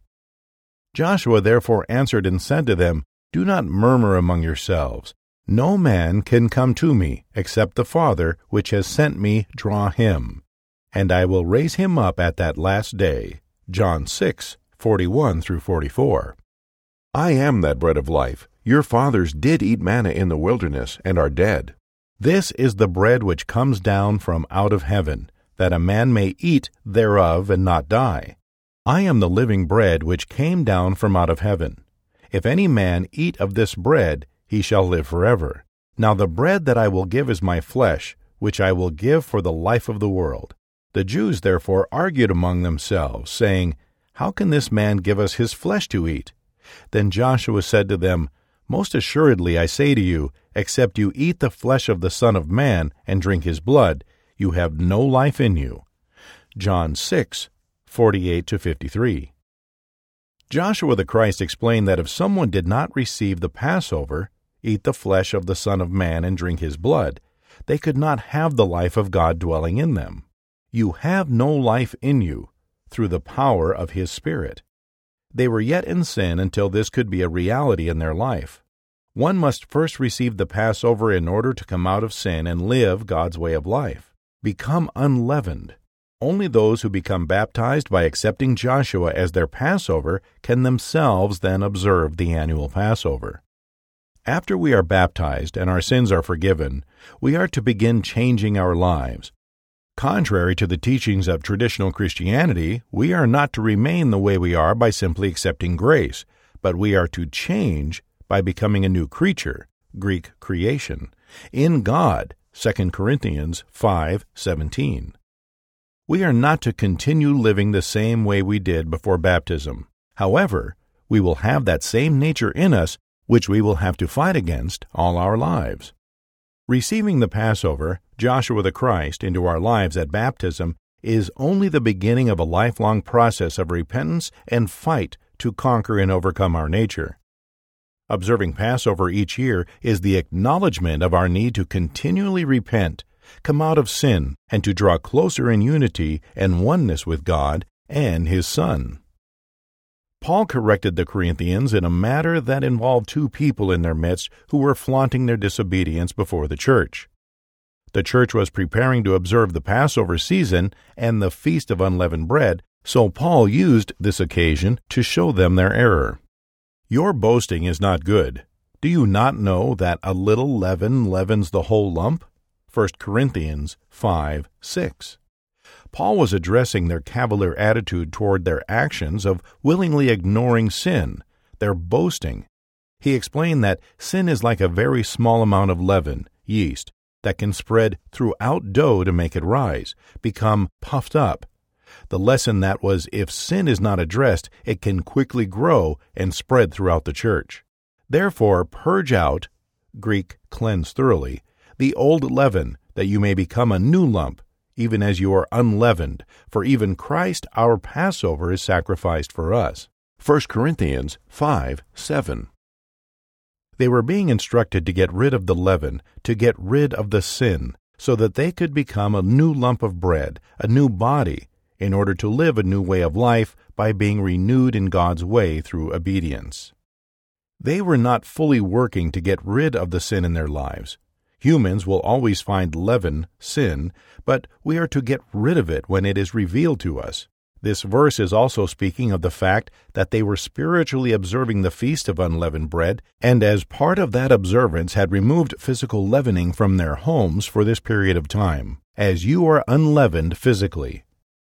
Joshua therefore answered and said to them, "Do not murmur among yourselves. No man can come to me, except the Father which has sent me draw him. And I will raise him up at that last day." John six, forty-one through forty-four. "I am that bread of life. Your fathers did eat manna in the wilderness, and are dead. This is the bread which comes down from out of heaven, that a man may eat thereof and not die. I am the living bread which came down from out of heaven. If any man eat of this bread, he shall live forever. Now the bread that I will give is my flesh, which I will give for the life of the world." The Jews therefore argued among themselves, saying, "How can this man give us his flesh to eat?" Then Joshua said to them, "Most assuredly I say to you, except you eat the flesh of the Son of Man and drink his blood, you have no life in you." John six, forty-eight to fifty-three. Joshua the Christ explained that if someone did not receive the Passover, eat the flesh of the Son of Man and drink his blood, they could not have the life of God dwelling in them. You have no life in you through the power of his Spirit. They were yet in sin until this could be a reality in their life. One must first receive the Passover in order to come out of sin and live God's way of life. Become unleavened. Only those who become baptized by accepting Joshua as their Passover can themselves then observe the annual Passover. After we are baptized and our sins are forgiven, we are to begin changing our lives. Contrary to the teachings of traditional Christianity, we are not to remain the way we are by simply accepting grace, but we are to change by becoming a new creature, Greek creation, in God, Second Corinthians five seventeen. We are not to continue living the same way we did before baptism. However, we will have that same nature in us which we will have to fight against all our lives. Receiving the Passover, Joshua the Christ, into our lives at baptism is only the beginning of a lifelong process of repentance and fight to conquer and overcome our nature. Observing Passover each year is the acknowledgement of our need to continually repent, come out of sin, and to draw closer in unity and oneness with God and His Son. Paul corrected the Corinthians in a matter that involved two people in their midst who were flaunting their disobedience before the church. The church was preparing to observe the Passover season and the Feast of Unleavened Bread, so Paul used this occasion to show them their error. "Your boasting is not good. Do you not know that a little leaven leavens the whole lump?" First Corinthians five six. Paul was addressing their cavalier attitude toward their actions of willingly ignoring sin, their boasting. He explained that sin is like a very small amount of leaven, yeast, that can spread throughout dough to make it rise, become puffed up. The lesson that was if sin is not addressed, it can quickly grow and spread throughout the church. Therefore, purge out, Greek cleanse thoroughly, the old leaven, that you may become a new lump, even as you are unleavened, for even Christ our Passover is sacrificed for us. First Corinthians five seven. They were being instructed to get rid of the leaven, to get rid of the sin, so that they could become a new lump of bread, a new body, in order to live a new way of life by being renewed in God's way through obedience. They were not fully working to get rid of the sin in their lives. Humans will always find leaven, sin, but we are to get rid of it when it is revealed to us. This verse is also speaking of the fact that they were spiritually observing the Feast of Unleavened Bread, and as part of that observance had removed physical leavening from their homes for this period of time, as you are unleavened physically.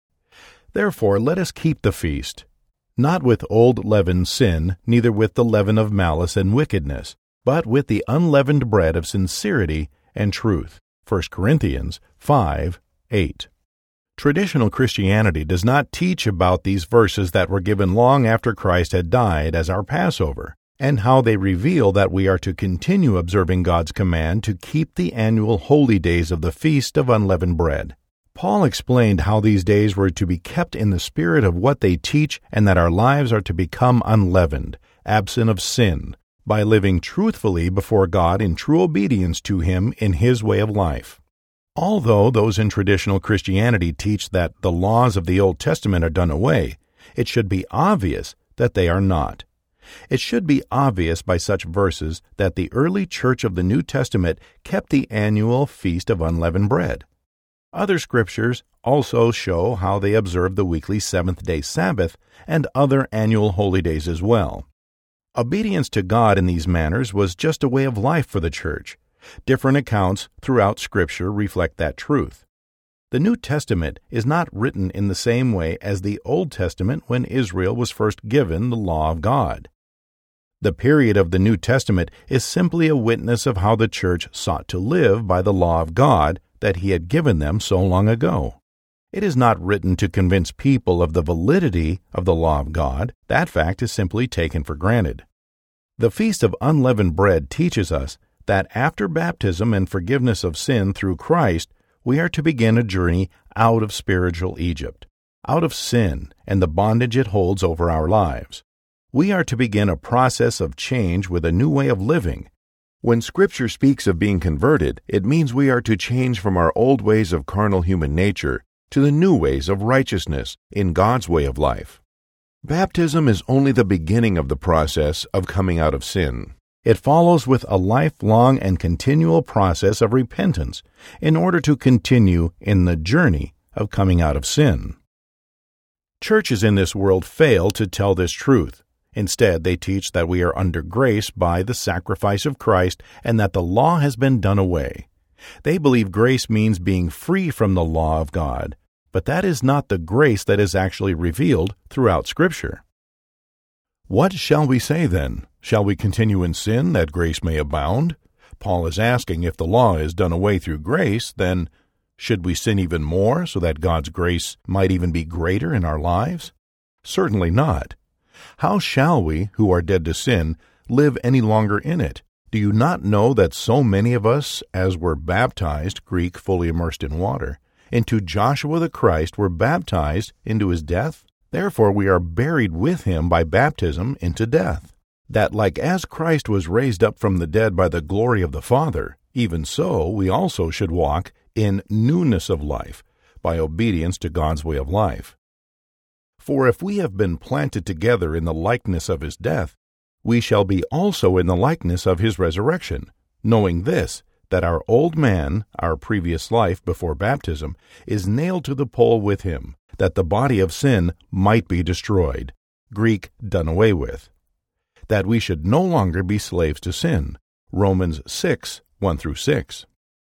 Therefore let us keep the feast, not with old leavened sin, neither with the leaven of malice and wickedness, but with the unleavened bread of sincerity and truth. First Corinthians five eight. Traditional Christianity does not teach about these verses that were given long after Christ had died as our Passover, and how they reveal that we are to continue observing God's command to keep the annual holy days of the Feast of Unleavened Bread. Paul explained how these days were to be kept in the spirit of what they teach, and that our lives are to become unleavened, absent of sin, by living truthfully before God in true obedience to Him in His way of life. Although those in traditional Christianity teach that the laws of the Old Testament are done away, it should be obvious that they are not. It should be obvious by such verses that the early church of the New Testament kept the annual Feast of Unleavened Bread. Other scriptures also show how they observed the weekly seventh-day Sabbath and other annual holy days as well. Obedience to God in these manners was just a way of life for the church. Different accounts throughout Scripture reflect that truth. The New Testament is not written in the same way as the Old Testament when Israel was first given the law of God. The period of the New Testament is simply a witness of how the church sought to live by the law of God that He had given them so long ago. It is not written to convince people of the validity of the law of God. That fact is simply taken for granted. The Feast of Unleavened Bread teaches us that after baptism and forgiveness of sin through Christ, we are to begin a journey out of spiritual Egypt, out of sin and the bondage it holds over our lives. We are to begin a process of change with a new way of living. When Scripture speaks of being converted, it means we are to change from our old ways of carnal human nature to the new ways of righteousness in God's way of life. Baptism is only the beginning of the process of coming out of sin. It follows with a lifelong and continual process of repentance in order to continue in the journey of coming out of sin. Churches in this world fail to tell this truth. Instead, they teach that we are under grace by the sacrifice of Christ and that the law has been done away. They believe grace means being free from the law of God, but that is not the grace that is actually revealed throughout Scripture. What shall we say then? Shall we continue in sin that grace may abound? Paul is asking if the law is done away through grace, then should we sin even more so that God's grace might even be greater in our lives? Certainly not. How shall we, who are dead to sin, live any longer in it? Do you not know that so many of us, as were baptized, Greek fully immersed in water, into Joshua the Christ were baptized into His death? Therefore we are buried with Him by baptism into death, that like as Christ was raised up from the dead by the glory of the Father, even so we also should walk in newness of life, by obedience to God's way of life. For if we have been planted together in the likeness of His death, we shall be also in the likeness of His resurrection, knowing this, that our old man, our previous life before baptism, is nailed to the pole with Him, that the body of sin might be destroyed, Greek, done away with, that we should no longer be slaves to sin, Romans six, one through six.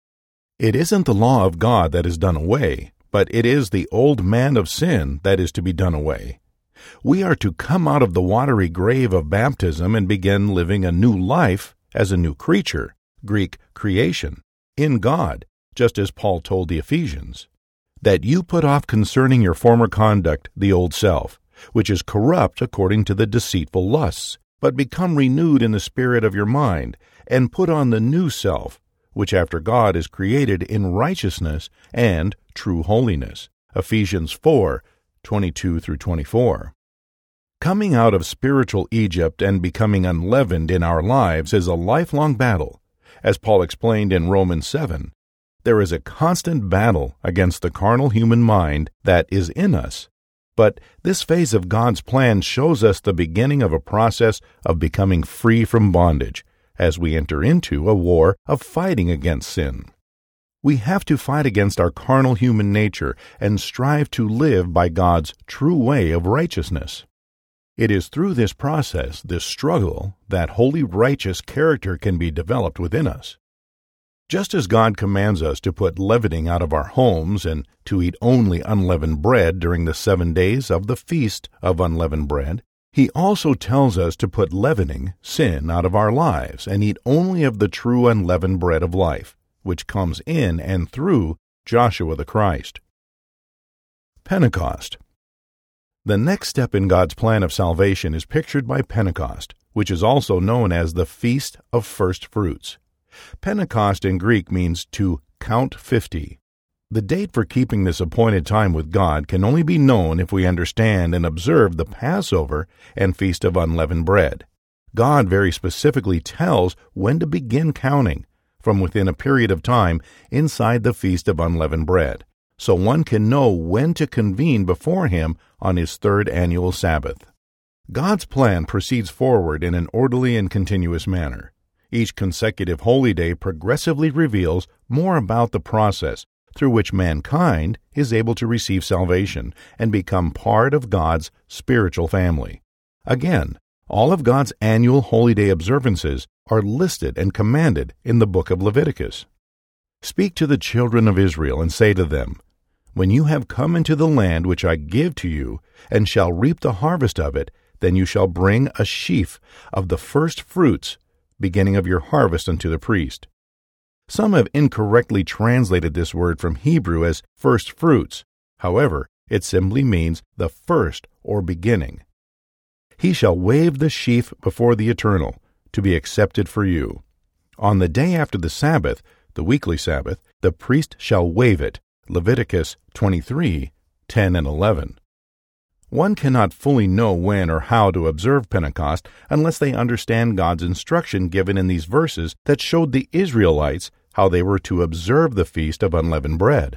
It isn't the law of God that is done away, but it is the old man of sin that is to be done away. We are to come out of the watery grave of baptism and begin living a new life as a new creature, Greek creation, in God, just as Paul told the Ephesians, that you put off concerning your former conduct the old self, which is corrupt according to the deceitful lusts, but become renewed in the spirit of your mind, and put on the new self, which after God is created in righteousness and true holiness. Ephesians four, twenty-two through twenty-four. Coming out of spiritual Egypt and becoming unleavened in our lives is a lifelong battle. As Paul explained in Romans seven, there is a constant battle against the carnal human mind that is in us. But this phase of God's plan shows us the beginning of a process of becoming free from bondage, as we enter into a war of fighting against sin. We have to fight against our carnal human nature and strive to live by God's true way of righteousness. It is through this process, this struggle, that holy righteous character can be developed within us. Just as God commands us to put leavening out of our homes and to eat only unleavened bread during the seven days of the Feast of Unleavened Bread, He also tells us to put leavening, sin, out of our lives and eat only of the true unleavened bread of life, which comes in and through Joshua the Christ. Pentecost. The next step in God's plan of salvation is pictured by Pentecost, which is also known as the Feast of First Fruits. Pentecost in Greek means to count fifty. The date for keeping this appointed time with God can only be known if we understand and observe the Passover and Feast of Unleavened Bread. God very specifically tells when to begin counting, from within a period of time inside the Feast of Unleavened Bread, so one can know when to convene before Him on His third annual Sabbath. God's plan proceeds forward in an orderly and continuous manner. Each consecutive holy day progressively reveals more about the process through which mankind is able to receive salvation and become part of God's spiritual family. Again, all of God's annual holy day observances are listed and commanded in the book of Leviticus. Speak to the children of Israel and say to them, When you have come into the land which I give to you, and shall reap the harvest of it, then you shall bring a sheaf of the first fruits, beginning of your harvest unto the priest. Some have incorrectly translated this word from Hebrew as first fruits. However, it simply means the first or beginning. He shall wave the sheaf before the Eternal, to be accepted for you. On the day after the Sabbath, the weekly Sabbath, the priest shall wave it. Leviticus twenty-three, ten and eleven. One cannot fully know when or how to observe Pentecost unless they understand God's instruction given in these verses that showed the Israelites how they were to observe the Feast of Unleavened Bread.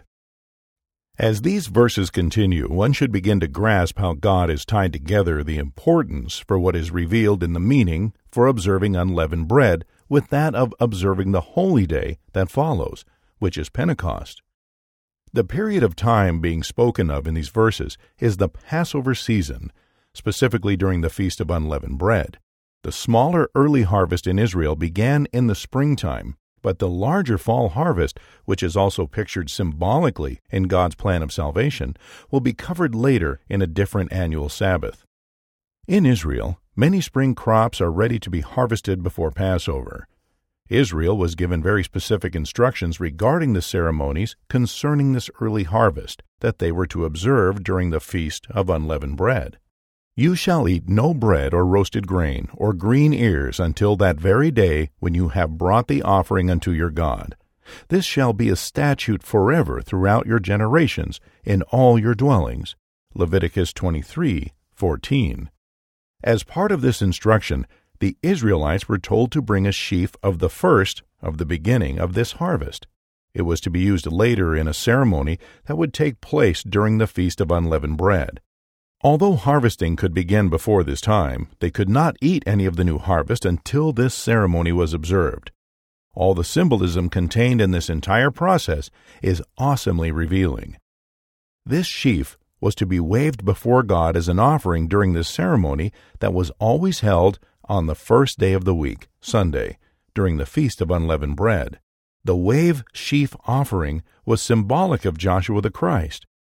As these verses continue, one should begin to grasp how God has tied together the importance for what is revealed in the meaning for observing unleavened bread with that of observing the holy day that follows, which is Pentecost. The period of time being spoken of in these verses is the Passover season, specifically during the Feast of Unleavened Bread. The smaller early harvest in Israel began in the springtime, but the larger fall harvest, which is also pictured symbolically in God's plan of salvation, will be covered later in a different annual Sabbath. In Israel, many spring crops are ready to be harvested before Passover. Israel was given very specific instructions regarding the ceremonies concerning this early harvest that they were to observe during the Feast of Unleavened Bread. You shall eat no bread or roasted grain or green ears until that very day when you have brought the offering unto your God. This shall be a statute forever throughout your generations in all your dwellings. Leviticus twenty-three, fourteen. As part of this instruction, the Israelites were told to bring a sheaf of the first of the beginning of this harvest. It was to be used later in a ceremony that would take place during the Feast of Unleavened Bread. Although harvesting could begin before this time, they could not eat any of the new harvest until this ceremony was observed. All the symbolism contained in this entire process is awesomely revealing. This sheaf was to be waved before God as an offering during this ceremony that was always held on the first day of the week, Sunday, during the Feast of Unleavened Bread. The wave sheaf offering was symbolic of Joshua the Christ.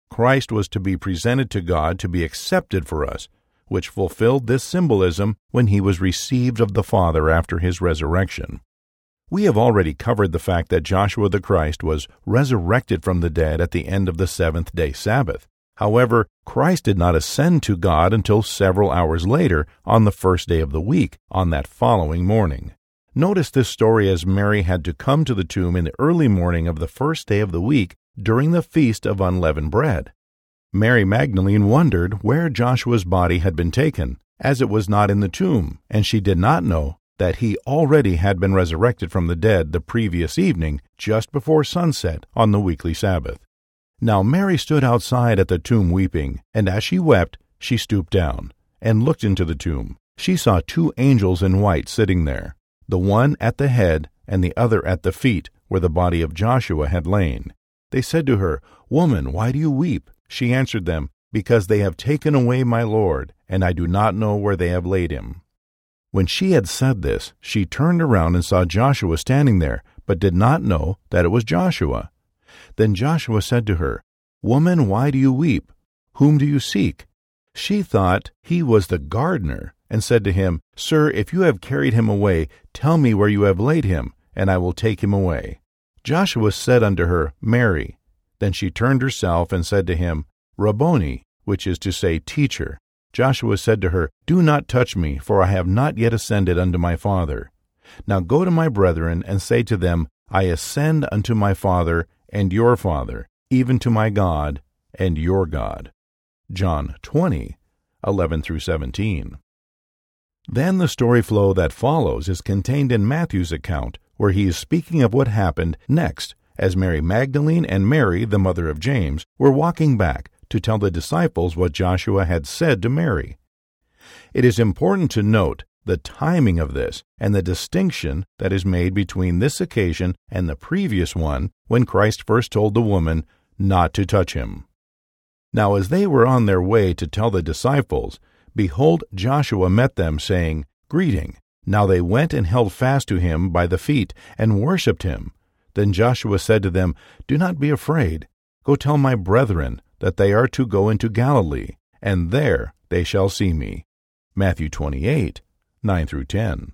Christ was to be presented to God to be accepted for us, which fulfilled this symbolism when he was received of the Father after his resurrection. We have already covered the fact that Joshua the Christ was resurrected from the dead at the end of the seventh-day Sabbath. However, Christ did not ascend to God until several hours later on the first day of the week, on that following morning. Notice this story as Mary had to come to the tomb in the early morning of the first day of the week during the Feast of Unleavened Bread. Mary Magdalene wondered where Joshua's body had been taken, as it was not in the tomb, and she did not know that he already had been resurrected from the dead the previous evening, just before sunset on the weekly Sabbath. Now Mary stood outside at the tomb weeping, and as she wept, she stooped down and looked into the tomb. She saw two angels in white sitting there, the one at the head and the other at the feet where the body of Joshua had lain. They said to her, "Woman, why do you weep?" She answered them, "Because they have taken away my Lord, and I do not know where they have laid him." When she had said this, she turned around and saw Joshua standing there, but did not know that it was Joshua. Then Joshua said to her, "Woman, why do you weep? Whom do you seek?" She thought he was the gardener, and said to him, "Sir, if you have carried him away, tell me where you have laid him, and I will take him away." Joshua said unto her, "Mary." Then she turned herself and said to him, "Rabboni," which is to say, Teacher. Joshua said to her, "Do not touch me, for I have not yet ascended unto my Father. Now go to my brethren, and say to them, I ascend unto my Father and your Father, even to my God and your God." John twenty, eleven through seventeen. Then the story flow that follows is contained in Matthew's account, where he is speaking of what happened next, as Mary Magdalene and Mary, the mother of James, were walking back to tell the disciples what Joshua had said to Mary. It is important to note the timing of this and the distinction that is made between this occasion and the previous one when Christ first told the woman not to touch him. Now as they were on their way to tell the disciples, behold, Joshua met them, saying, "Greeting." Now they went and held fast to him by the feet, and worshipped him. Then Joshua said to them, "Do not be afraid. Go tell my brethren that they are to go into Galilee, and there they shall see me." Matthew twenty-eight, nine through ten.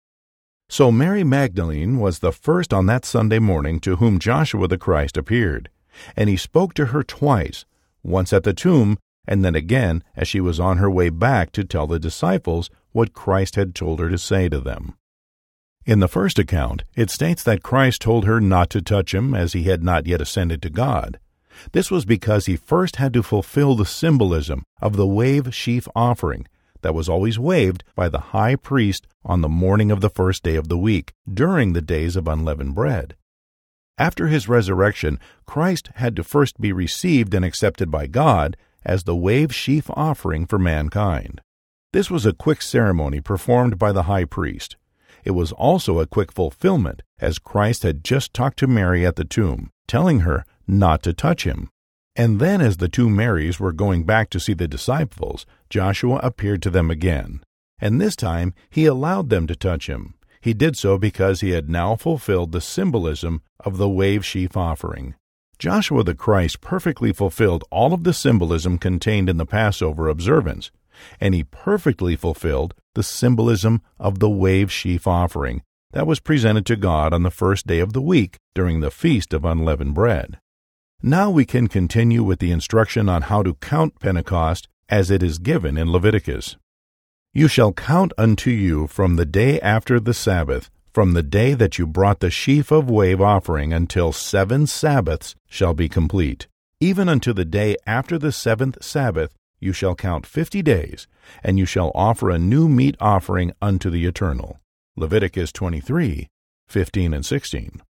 So Mary Magdalene was the first on that Sunday morning to whom Joshua the Christ appeared, and he spoke to her twice, once at the tomb, and then again as she was on her way back to tell the disciples what Christ had told her to say to them. In the first account, it states that Christ told her not to touch him as he had not yet ascended to God. This was because he first had to fulfill the symbolism of the wave sheaf offering that was always waved by the high priest on the morning of the first day of the week, during the days of unleavened bread. After his resurrection, Christ had to first be received and accepted by God as the wave sheaf offering for mankind. This was a quick ceremony performed by the high priest. It was also a quick fulfillment, as Christ had just talked to Mary at the tomb, telling her not to touch him. And then as the two Marys were going back to see the disciples, Joshua appeared to them again. And this time he allowed them to touch him. He did so because he had now fulfilled the symbolism of the wave sheaf offering. Joshua the Christ perfectly fulfilled all of the symbolism contained in the Passover observance, and he perfectly fulfilled the symbolism of the wave sheaf offering that was presented to God on the first day of the week during the Feast of Unleavened Bread. Now we can continue with the instruction on how to count Pentecost as it is given in Leviticus. "You shall count unto you from the day after the Sabbath, from the day that you brought the sheaf of wave offering until seven Sabbaths shall be complete. Even unto the day after the seventh Sabbath you shall count fifty days, and you shall offer a new meat offering unto the Eternal." Leviticus twenty-three, fifteen and sixteen.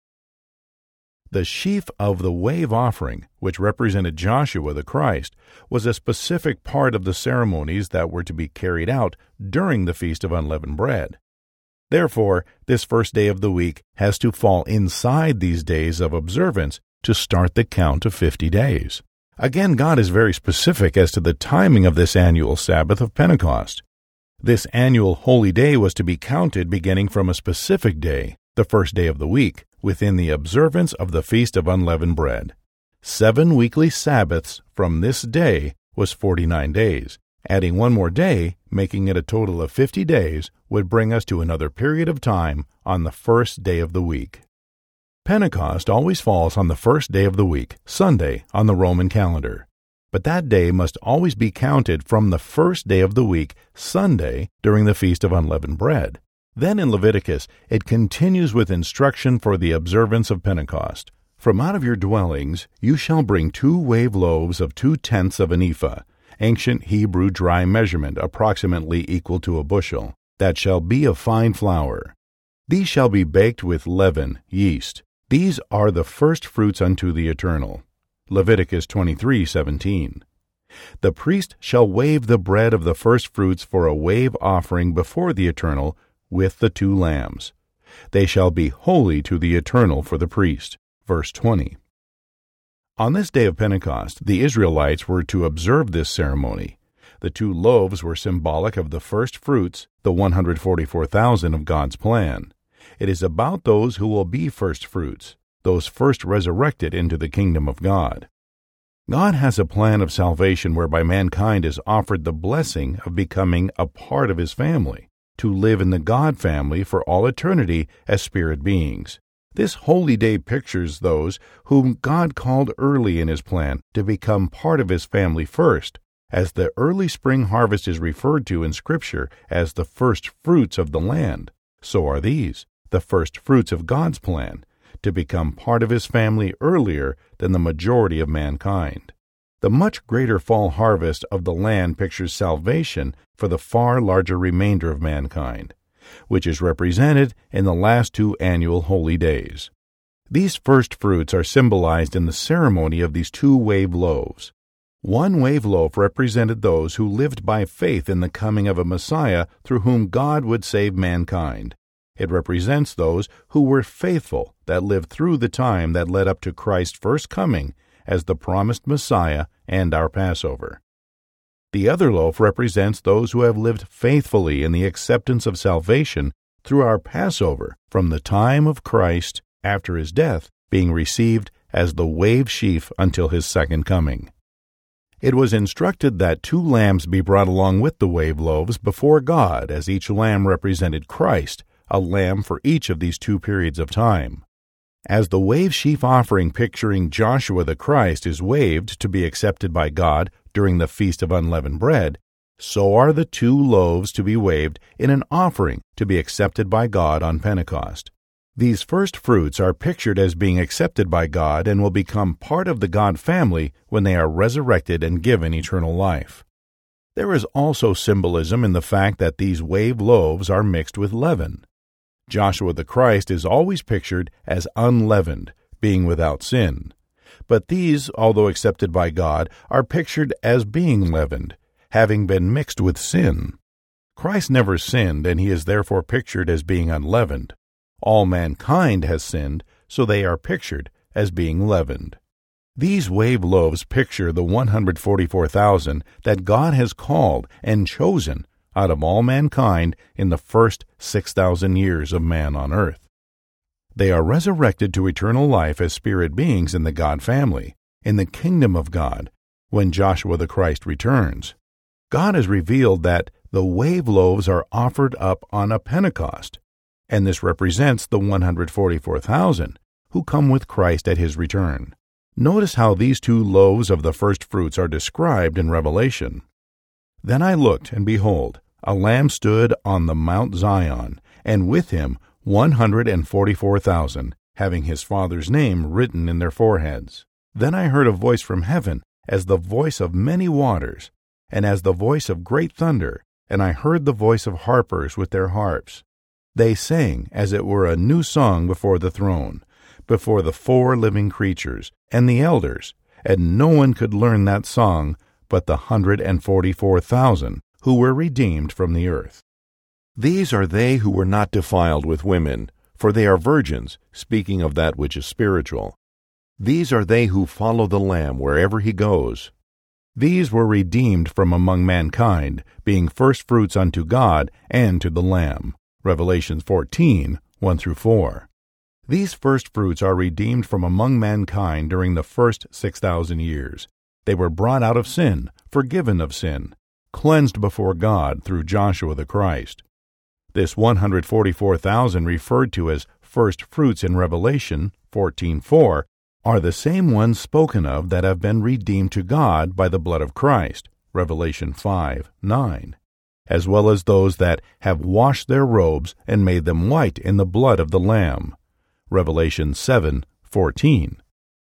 The sheaf of the wave offering, which represented Joshua the Christ, was a specific part of the ceremonies that were to be carried out during the Feast of Unleavened Bread. Therefore, this first day of the week has to fall inside these days of observance to start the count of fifty days. Again, God is very specific as to the timing of this annual Sabbath of Pentecost. This annual holy day was to be counted beginning from a specific day, the first day of the week, within the observance of the Feast of Unleavened Bread. Seven weekly Sabbaths from this day was forty-nine days. Adding one more day, making it a total of fifty days, would bring us to another period of time on the first day of the week. Pentecost always falls on the first day of the week, Sunday, on the Roman calendar. But that day must always be counted from the first day of the week, Sunday, during the Feast of Unleavened Bread. Then in Leviticus, it continues with instruction for the observance of Pentecost. From out of your dwellings you shall bring two wave loaves of two tenths of an ephah, ancient Hebrew dry measurement approximately equal to a bushel, that shall be of fine flour. These shall be baked with leaven, yeast. These are the first fruits unto the Eternal. Leviticus twenty-three seventeen. The priest shall wave the bread of the first fruits for a wave offering before the Eternal with the two lambs. They shall be holy to the Eternal for the priest. Verse twenty. On this day of Pentecost, the Israelites were to observe this ceremony. The two loaves were symbolic of the first fruits, the one hundred forty-four thousand of God's plan. It is about those who will be first fruits, those first resurrected into the kingdom of God. God has a plan of salvation whereby mankind is offered the blessing of becoming a part of His family, to live in the God family for all eternity as spirit beings. This holy day pictures those whom God called early in His plan to become part of His family first, as the early spring harvest is referred to in Scripture as the first fruits of the land. So are these, the first fruits of God's plan, to become part of His family earlier than the majority of mankind. The much greater fall harvest of the land pictures salvation for the far larger remainder of mankind, which is represented in the last two annual holy days. These first fruits are symbolized in the ceremony of these two wave loaves. One wave loaf represented those who lived by faith in the coming of a Messiah through whom God would save mankind. It represents those who were faithful that lived through the time that led up to Christ's first coming as the promised Messiah and our Passover. The other loaf represents those who have lived faithfully in the acceptance of salvation through our Passover from the time of Christ after His death being received as the wave sheaf until His second coming. It was instructed that two lambs be brought along with the wave loaves before God, as each lamb represented Christ, a lamb for each of these two periods of time. As the wave sheaf offering picturing Joshua the Christ is waved to be accepted by God during the Feast of Unleavened Bread, so are the two loaves to be waved in an offering to be accepted by God on Pentecost. These first fruits are pictured as being accepted by God and will become part of the God family when they are resurrected and given eternal life. There is also symbolism in the fact that these wave loaves are mixed with leaven. Joshua the Christ is always pictured as unleavened, being without sin. But these, although accepted by God, are pictured as being leavened, having been mixed with sin. Christ never sinned, and He is therefore pictured as being unleavened. All mankind has sinned, so they are pictured as being leavened. These wave loaves picture the one hundred forty-four thousand that God has called and chosen out of all mankind in the first six thousand years of man on earth. They are resurrected to eternal life as spirit beings in the God family, in the kingdom of God, when Joshua the Christ returns. God has revealed that the wave loaves are offered up on a Pentecost, and this represents the one hundred forty-four thousand who come with Christ at His return. Notice how these two loaves of the first fruits are described in Revelation. Then I looked, and behold, a Lamb stood on the Mount Zion, and with Him one hundred forty-four thousand, having His Father's name written in their foreheads. Then I heard a voice from heaven, as the voice of many waters, and as the voice of great thunder, and I heard the voice of harpers with their harps. They sang as it were a new song before the throne, before the four living creatures, and the elders, and no one could learn that song but the hundred and forty-four thousand who were redeemed from the earth. These are they who were not defiled with women, for they are virgins, speaking of that which is spiritual. These are they who follow the Lamb wherever He goes. These were redeemed from among mankind, being firstfruits unto God and to the Lamb. Revelation fourteen, one through four. These first fruits are redeemed from among mankind during the first six thousand years. They were brought out of sin, forgiven of sin, cleansed before God through Joshua the Christ. This one hundred forty-four thousand referred to as first fruits in Revelation fourteen four are the same ones spoken of that have been redeemed to God by the blood of Christ, Revelation five nine, as well as those that have washed their robes and made them white in the blood of the Lamb, Revelation seven fourteen.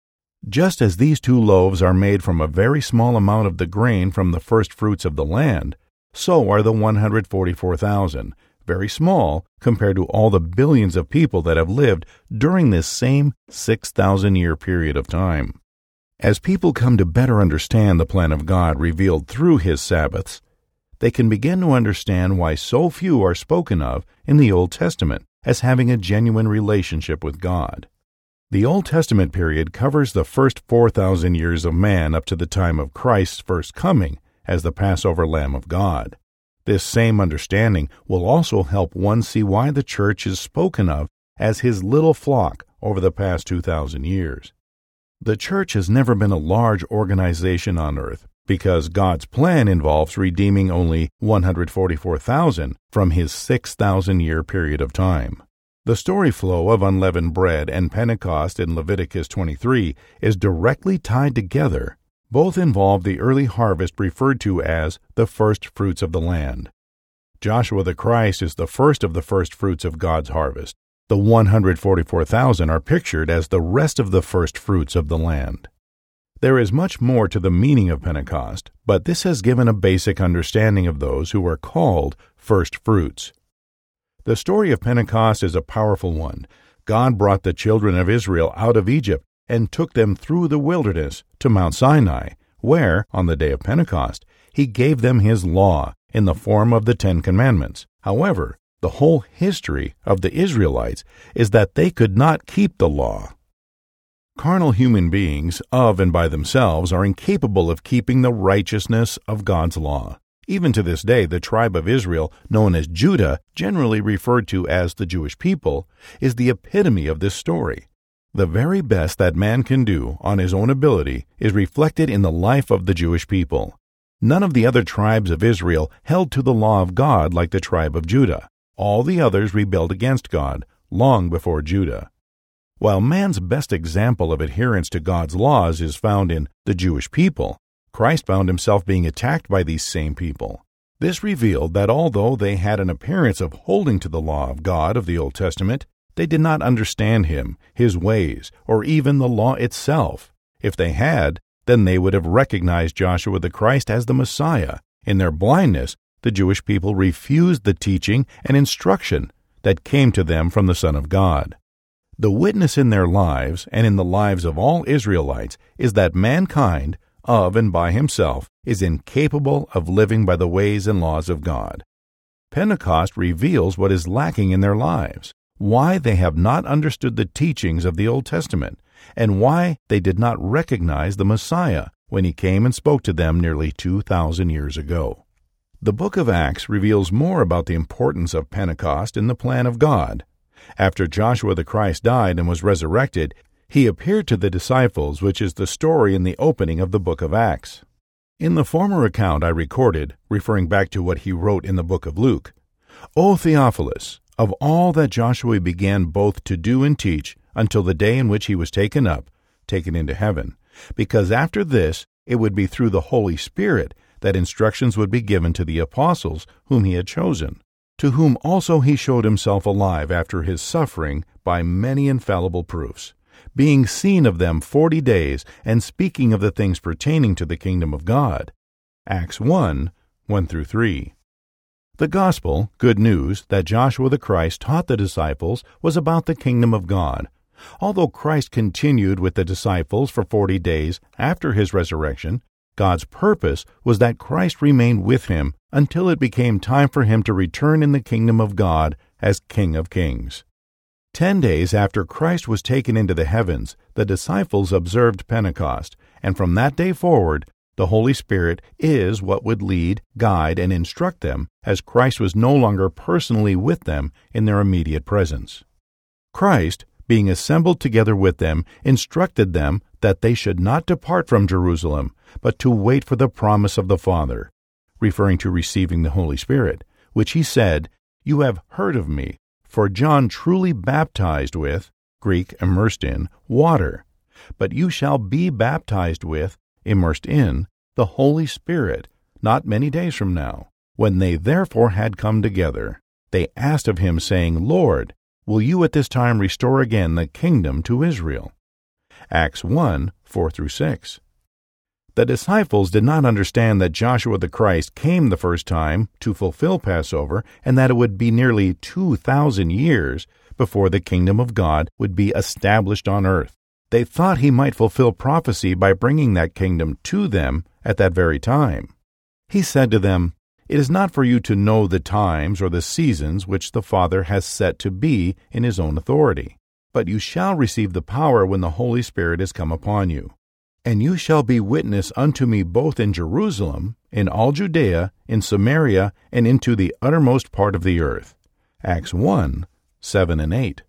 Just as these two loaves are made from a very small amount of the grain from the first fruits of the land, so are the one hundred forty-four thousand, very small compared to all the billions of people that have lived during this same six thousand year period of time. As people come to better understand the plan of God revealed through His Sabbaths, they can begin to understand why so few are spoken of in the Old Testament as having a genuine relationship with God. The Old Testament period covers the first four thousand years of man up to the time of Christ's first coming as the Passover Lamb of God. This same understanding will also help one see why the church is spoken of as His little flock over the past two thousand years. The church has never been a large organization on earth because God's plan involves redeeming only one hundred forty-four thousand from His six thousand year period of time. The story flow of unleavened bread and Pentecost in Leviticus twenty-three is directly tied together. Both involve the early harvest referred to as the first fruits of the land. Joshua the Christ is the first of the first fruits of God's harvest. The one hundred forty-four thousand are pictured as the rest of the first fruits of the land. There is much more to the meaning of Pentecost, but this has given a basic understanding of those who are called first fruits. The story of Pentecost is a powerful one. God brought the children of Israel out of Egypt and took them through the wilderness to Mount Sinai, where, on the day of Pentecost, He gave them His law in the form of the Ten Commandments. However, the whole history of the Israelites is that they could not keep the law. Carnal human beings, of and by themselves, are incapable of keeping the righteousness of God's law. Even to this day, the tribe of Israel, known as Judah, generally referred to as the Jewish people, is the epitome of this story. The very best that man can do on his own ability is reflected in the life of the Jewish people. None of the other tribes of Israel held to the law of God like the tribe of Judah. All the others rebelled against God long before Judah. While man's best example of adherence to God's laws is found in the Jewish people, Christ found Himself being attacked by these same people. This revealed that although they had an appearance of holding to the law of God of the Old Testament, they did not understand Him, His ways, or even the law itself. If they had, then they would have recognized Joshua the Christ as the Messiah. In their blindness, the Jewish people refused the teaching and instruction that came to them from the Son of God. The witness in their lives and in the lives of all Israelites is that mankind, of and by himself, is incapable of living by the ways and laws of God. Pentecost reveals what is lacking in their lives, why they have not understood the teachings of the Old Testament, and why they did not recognize the Messiah when He came and spoke to them nearly two thousand years ago. The book of Acts reveals more about the importance of Pentecost in the plan of God. After Joshua the Christ died and was resurrected, He appeared to the disciples, which is the story in the opening of the book of Acts. In the former account I recorded, referring back to what he wrote in the book of Luke, O Theophilus, of all that Joshua began both to do and teach until the day in which he was taken up, taken into heaven, because after this it would be through the Holy Spirit that instructions would be given to the apostles whom He had chosen, to whom also He showed Himself alive after His suffering by many infallible proofs, being seen of them forty days, and speaking of the things pertaining to the kingdom of God. Acts one, one through three. The gospel, good news, that Joshua the Christ taught the disciples was about the kingdom of God. Although Christ continued with the disciples for forty days after His resurrection, God's purpose was that Christ remained with Him until it became time for Him to return in the kingdom of God as King of Kings. Ten days after Christ was taken into the heavens, the disciples observed Pentecost, and from that day forward, the Holy Spirit is what would lead, guide, and instruct them, as Christ was no longer personally with them in their immediate presence. Christ, being assembled together with them, instructed them that they should not depart from Jerusalem, but to wait for the promise of the Father, referring to receiving the Holy Spirit, which he said, "You have heard of me, for John truly baptized with," Greek, immersed in, "water, but you shall be baptized with," immersed in, "the Holy Spirit, not many days from now." When they therefore had come together, they asked of him, saying, "Lord, will you at this time restore again the kingdom to Israel?" Acts one, four through six. The disciples did not understand that Joshua the Christ came the first time to fulfill Passover, and that it would be nearly two thousand years before the kingdom of God would be established on earth. They thought he might fulfill prophecy by bringing that kingdom to them at that very time. He said to them, "It is not for you to know the times or the seasons which the Father has set to be in his own authority, but you shall receive the power when the Holy Spirit is come upon you. And you shall be witness unto me both in Jerusalem, in all Judea, in Samaria, and into the uttermost part of the earth." Acts one, seven and eight.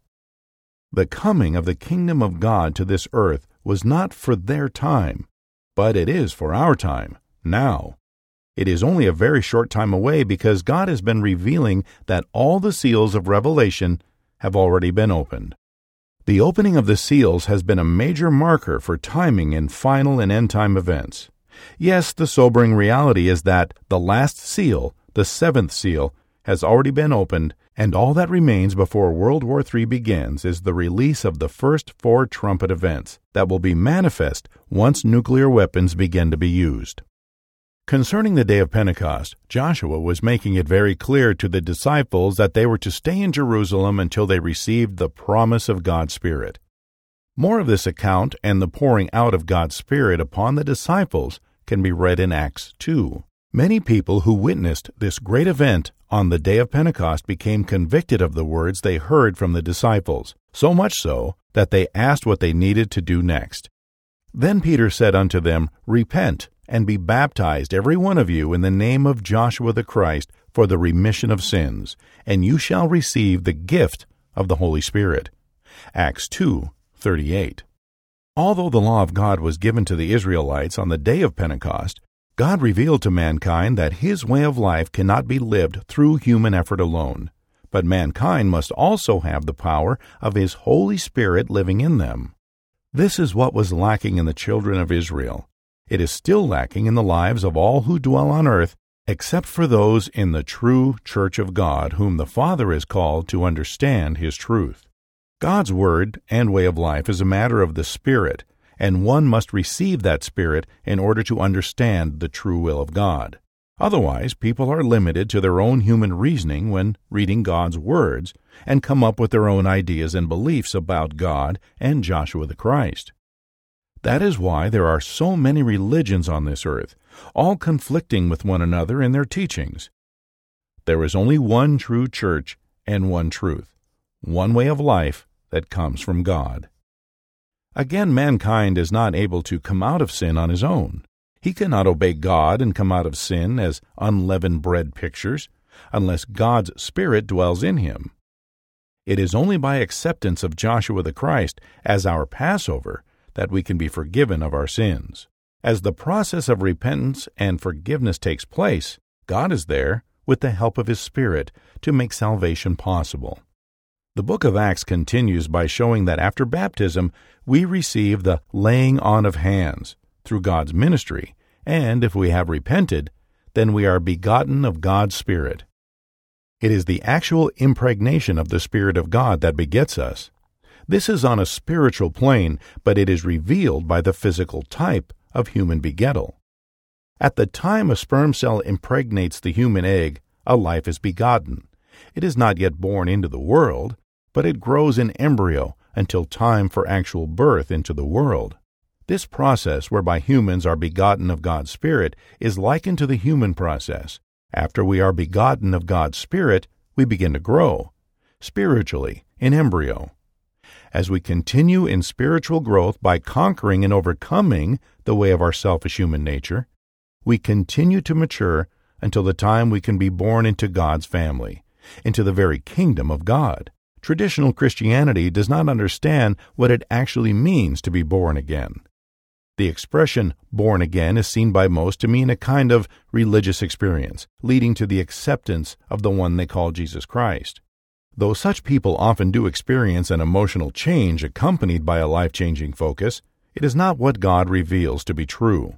The coming of the kingdom of God to this earth was not for their time, but it is for our time, now. It is only a very short time away because God has been revealing that all the seals of Revelation have already been opened. The opening of the seals has been a major marker for timing in final and end-time events. Yes, the sobering reality is that the last seal, the seventh seal, has already been opened, and all that remains before World War Three begins is the release of the first four trumpet events that will be manifest once nuclear weapons begin to be used. Concerning the day of Pentecost, Joshua was making it very clear to the disciples that they were to stay in Jerusalem until they received the promise of God's Spirit. More of this account and the pouring out of God's Spirit upon the disciples can be read in Acts two. Many people who witnessed this great event on the day of Pentecost became convicted of the words they heard from the disciples, so much so that they asked what they needed to do next. Then Peter said unto them, "Repent, and be baptized every one of you in the name of Joshua the Christ for the remission of sins, and you shall receive the gift of the Holy Spirit." Acts two, thirty-eight. Although the law of God was given to the Israelites on the day of Pentecost, God revealed to mankind that his way of life cannot be lived through human effort alone, but mankind must also have the power of his Holy Spirit living in them. This is what was lacking in the children of Israel. It is still lacking in the lives of all who dwell on earth, except for those in the true church of God whom the Father has called to understand his truth. God's word and way of life is a matter of the Spirit, and one must receive that Spirit in order to understand the true will of God. Otherwise, people are limited to their own human reasoning when reading God's words and come up with their own ideas and beliefs about God and Joshua the Christ. That is why there are so many religions on this earth, all conflicting with one another in their teachings. There is only one true church and one truth, one way of life that comes from God. Again, mankind is not able to come out of sin on his own. He cannot obey God and come out of sin as unleavened bread pictures, unless God's Spirit dwells in him. It is only by acceptance of Joshua the Christ as our Passover that we can be forgiven of our sins. As the process of repentance and forgiveness takes place, God is there with the help of his Spirit to make salvation possible. The book of Acts continues by showing that after baptism, we receive the laying on of hands through God's ministry, and if we have repented, then we are begotten of God's Spirit. It is the actual impregnation of the Spirit of God that begets us. This is on a spiritual plane, but it is revealed by the physical type of human begettal. At the time a sperm cell impregnates the human egg, a life is begotten. It is not yet born into the world, but it grows in embryo until time for actual birth into the world. This process whereby humans are begotten of God's Spirit is likened to the human process. After we are begotten of God's Spirit, we begin to grow, spiritually, in embryo. As we continue in spiritual growth by conquering and overcoming the way of our selfish human nature, we continue to mature until the time we can be born into God's family, into the very kingdom of God. Traditional Christianity does not understand what it actually means to be born again. The expression born again is seen by most to mean a kind of religious experience, leading to the acceptance of the one they call Jesus Christ. Though such people often do experience an emotional change accompanied by a life-changing focus, it is not what God reveals to be true.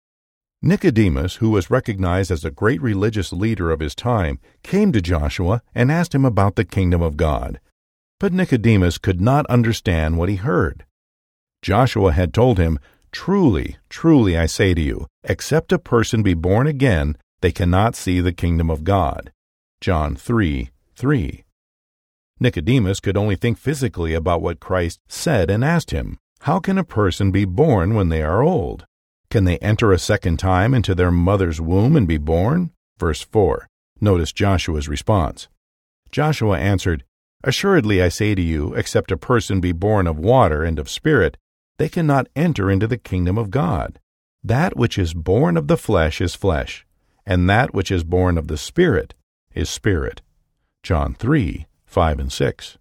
Nicodemus, who was recognized as a great religious leader of his time, came to Joshua and asked him about the kingdom of God. But Nicodemus could not understand what he heard. Joshua had told him, "Truly, truly, I say to you, except a person be born again, they cannot see the kingdom of God." John three three. Nicodemus could only think physically about what Christ said and asked him, "How can a person be born when they are old? Can they enter a second time into their mother's womb and be born?" Verse four. Notice Joshua's response. Joshua answered, "Assuredly I say to you, except a person be born of water and of Spirit, they cannot enter into the kingdom of God. That which is born of the flesh is flesh, and that which is born of the Spirit is spirit." John three five and six.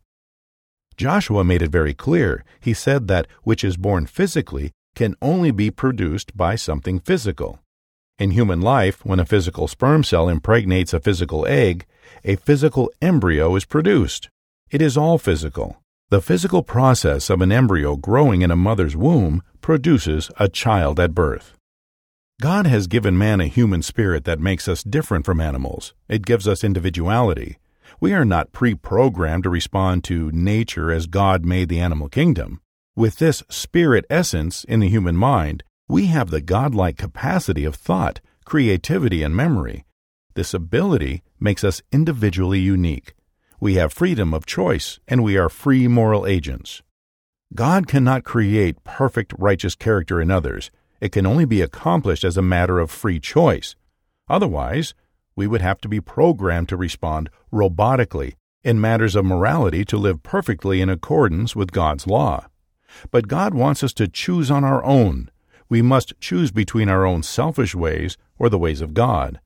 Joshua made it very clear. He said that which is born physically can only be produced by something physical. In human life, when a physical sperm cell impregnates a physical egg, a physical embryo is produced. It is all physical. The physical process of an embryo growing in a mother's womb produces a child at birth. God has given man a human spirit that makes us different from animals. It gives us individuality. We are not pre-programmed to respond to nature as God made the animal kingdom. With this spirit essence in the human mind, we have the godlike capacity of thought, creativity, and memory. This ability makes us individually unique. We have freedom of choice, and we are free moral agents. God cannot create perfect righteous character in others. It can only be accomplished as a matter of free choice. Otherwise, we would have to be programmed to respond robotically in matters of morality to live perfectly in accordance with God's law. But God wants us to choose on our own. We must choose between our own selfish ways or the ways of God.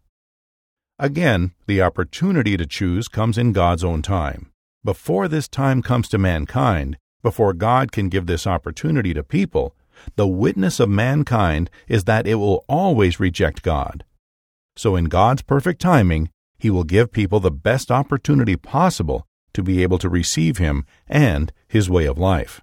Again, the opportunity to choose comes in God's own time. Before this time comes to mankind, before God can give this opportunity to people, the witness of mankind is that it will always reject God. So in God's perfect timing, He will give people the best opportunity possible to be able to receive Him and His way of life.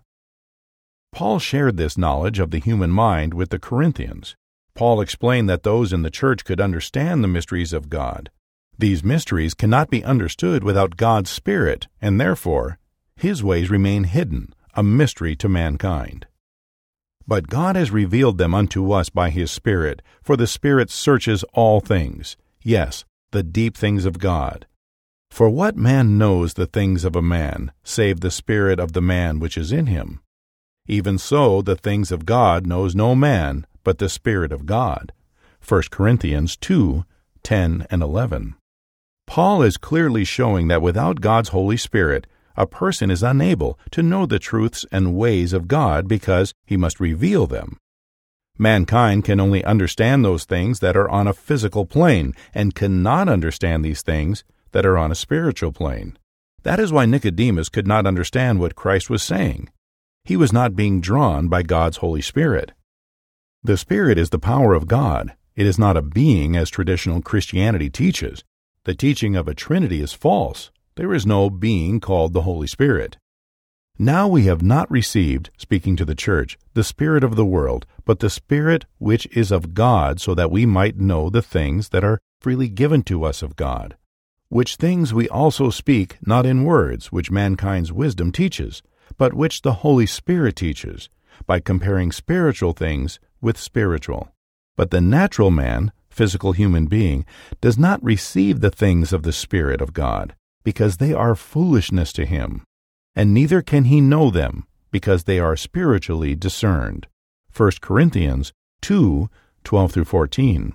Paul shared this knowledge of the human mind with the Corinthians. Paul explained that those in the church could understand the mysteries of God. These mysteries cannot be understood without God's Spirit, and therefore, His ways remain hidden, a mystery to mankind. But God has revealed them unto us by His Spirit, for the Spirit searches all things, yes, the deep things of God. For what man knows the things of a man, save the spirit of the man which is in him? Even so, the things of God knows no man, but the Spirit of God. First Corinthians two ten and eleven. Paul is clearly showing that without God's Holy Spirit, a person is unable to know the truths and ways of God because He must reveal them. Mankind can only understand those things that are on a physical plane and cannot understand these things that are on a spiritual plane. That is why Nicodemus could not understand what Christ was saying. He was not being drawn by God's Holy Spirit. The Spirit is the power of God. It is not a being as traditional Christianity teaches. The teaching of a Trinity is false. There is no being called the Holy Spirit. Now we have not received, speaking to the church, the spirit of the world, but the Spirit which is of God, so that we might know the things that are freely given to us of God. Which things we also speak, not in words, which mankind's wisdom teaches, but which the Holy Spirit teaches, by comparing spiritual things with spiritual. But the natural man, physical human being, does not receive the things of the Spirit of God, because they are foolishness to him, and neither can he know them, because they are spiritually discerned. First Corinthians two twelve through fourteen.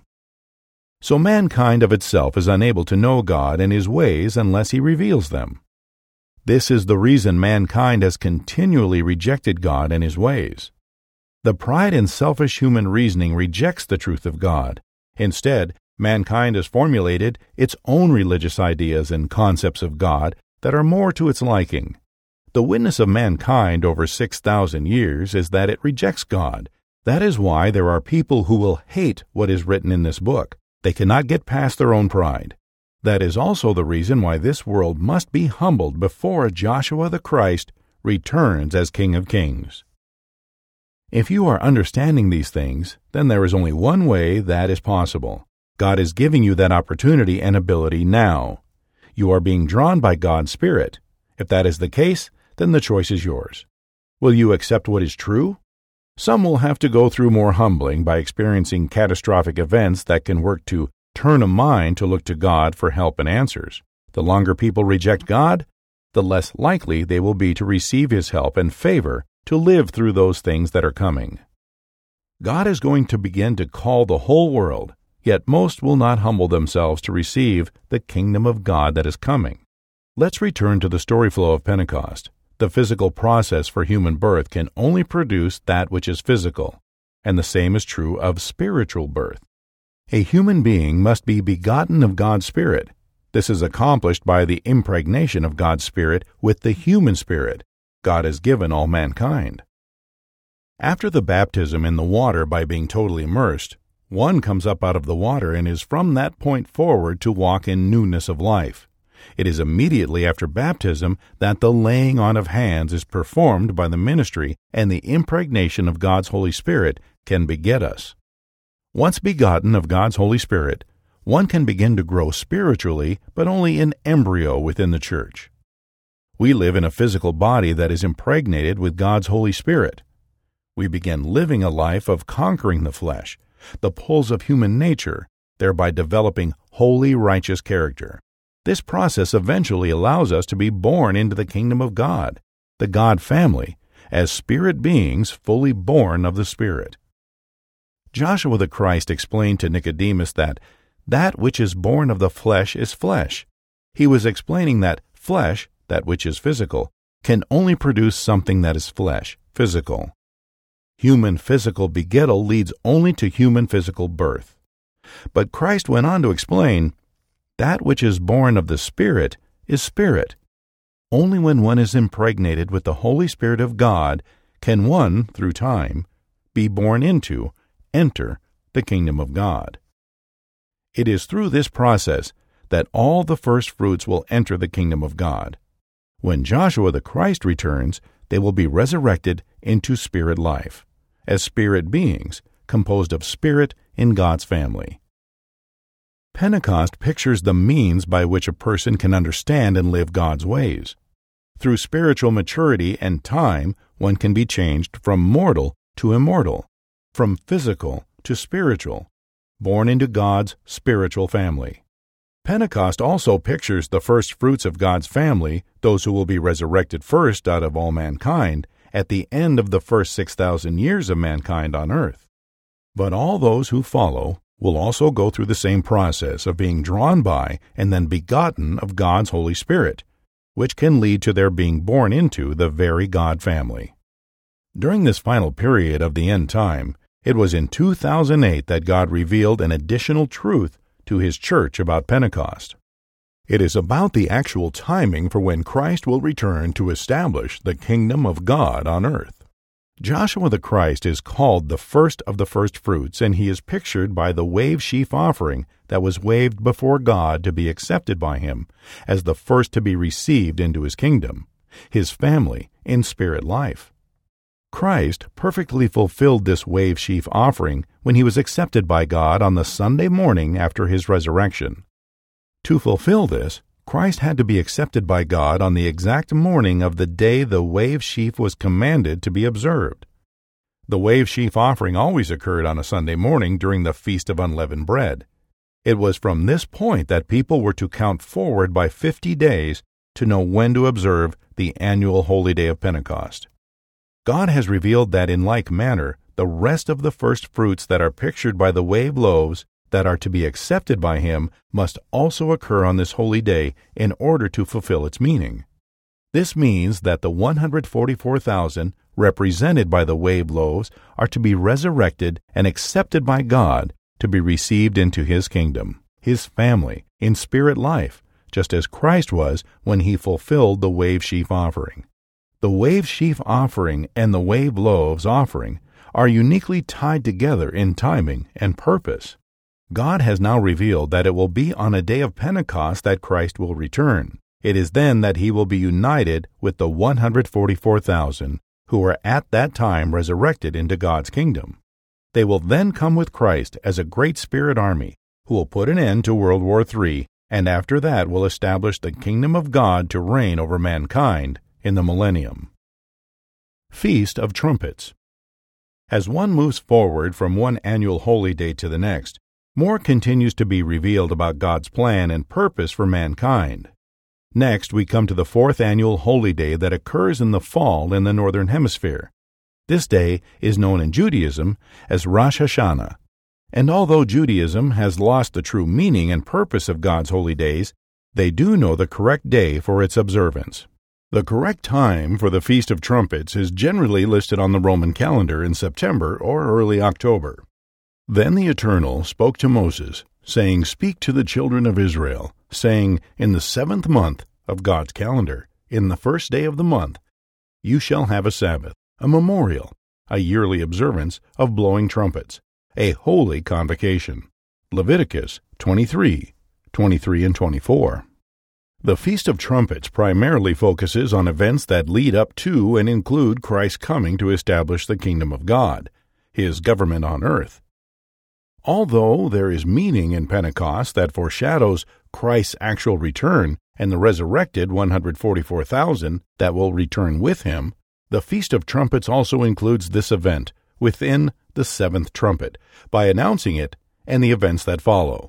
So mankind of itself is unable to know God and His ways unless He reveals them. This is the reason mankind has continually rejected God and His ways. The pride and selfish human reasoning rejects the truth of God. Instead, mankind has formulated its own religious ideas and concepts of God that are more to its liking. The witness of mankind over six thousand years is that it rejects God. That is why there are people who will hate what is written in this book. They cannot get past their own pride. That is also the reason why this world must be humbled before Joshua the Christ returns as King of Kings. If you are understanding these things, then there is only one way that is possible. God is giving you that opportunity and ability now. You are being drawn by God's Spirit. If that is the case, then the choice is yours. Will you accept what is true? Some will have to go through more humbling by experiencing catastrophic events that can work to turn a mind to look to God for help and answers. The longer people reject God, the less likely they will be to receive His help and favor to live through those things that are coming. God is going to begin to call the whole world, yet most will not humble themselves to receive the kingdom of God that is coming. Let's return to the story flow of Pentecost. The physical process for human birth can only produce that which is physical, and the same is true of spiritual birth. A human being must be begotten of God's Spirit. This is accomplished by the impregnation of God's Spirit with the human spirit God has given all mankind. After the baptism in the water by being totally immersed, one comes up out of the water and is from that point forward to walk in newness of life. It is immediately after baptism that the laying on of hands is performed by the ministry, and the impregnation of God's Holy Spirit can beget us. Once begotten of God's Holy Spirit, one can begin to grow spiritually, but only in embryo within the church. We live in a physical body that is impregnated with God's Holy Spirit. We begin living a life of conquering the flesh, the pulls of human nature, thereby developing holy, righteous character. This process eventually allows us to be born into the kingdom of God, the God family, as spirit beings fully born of the Spirit. Joshua the Christ explained to Nicodemus that that which is born of the flesh is flesh. He was explaining that flesh, that which is physical, can only produce something that is flesh, physical. Human physical begettal leads only to human physical birth. But Christ went on to explain, that which is born of the Spirit is spirit. Only when one is impregnated with the Holy Spirit of God can one, through time, be born into, enter, the kingdom of God. It is through this process that all the first fruits will enter the kingdom of God. When Joshua the Christ returns, they will be resurrected into spirit life, as spirit beings, composed of spirit in God's family. Pentecost pictures the means by which a person can understand and live God's ways. Through spiritual maturity and time, one can be changed from mortal to immortal, from physical to spiritual, born into God's spiritual family. Pentecost also pictures the first fruits of God's family, those who will be resurrected first out of all mankind, at the end of the first six thousand years of mankind on earth. But all those who follow will also go through the same process of being drawn by and then begotten of God's Holy Spirit, which can lead to their being born into the very God family. During this final period of the end time, it was in two thousand eight that God revealed an additional truth to His church about Pentecost. It is about the actual timing for when Christ will return to establish the kingdom of God on earth. Joshua the Christ is called the first of the first fruits, and he is pictured by the wave sheaf offering that was waved before God to be accepted by Him as the first to be received into His kingdom, His family, in spirit life. Christ perfectly fulfilled this wave sheaf offering when He was accepted by God on the Sunday morning after His resurrection. To fulfill this, Christ had to be accepted by God on the exact morning of the day the wave sheaf was commanded to be observed. The wave sheaf offering always occurred on a Sunday morning during the Feast of Unleavened Bread. It was from this point that people were to count forward by fifty days to know when to observe the annual Holy Day of Pentecost. God has revealed that in like manner, the rest of the first fruits that are pictured by the wave loaves that are to be accepted by Him must also occur on this holy day in order to fulfill its meaning. This means that the one hundred forty-four thousand represented by the wave loaves are to be resurrected and accepted by God to be received into His kingdom, His family, in spirit life, just as Christ was when He fulfilled the wave sheaf offering. The wave sheaf offering and the wave loaves offering are uniquely tied together in timing and purpose. God has now revealed that it will be on a day of Pentecost that Christ will return. It is then that he will be united with the one hundred forty-four thousand who are at that time resurrected into God's kingdom. They will then come with Christ as a great spirit army who will put an end to World War Three, and after that will establish the kingdom of God to reign over mankind in the millennium. Feast of Trumpets. As one moves forward from one annual holy day to the next, more continues to be revealed about God's plan and purpose for mankind. Next, we come to the fourth annual holy day that occurs in the fall in the Northern Hemisphere. This day is known in Judaism as Rosh Hashanah. And although Judaism has lost the true meaning and purpose of God's holy days, they do know the correct day for its observance. The correct time for the Feast of Trumpets is generally listed on the Roman calendar in September or early October. Then the Eternal spoke to Moses, saying, "Speak to the children of Israel, saying, In the seventh month of God's calendar, in the first day of the month, you shall have a Sabbath, a memorial, a yearly observance of blowing trumpets, a holy convocation." Leviticus twenty-three, twenty-three and twenty-four. The Feast of Trumpets primarily focuses on events that lead up to and include Christ's coming to establish the kingdom of God, his government on earth. Although there is meaning in Pentecost that foreshadows Christ's actual return and the resurrected one hundred forty-four thousand that will return with him, the Feast of Trumpets also includes this event within the seventh trumpet by announcing it and the events that follow.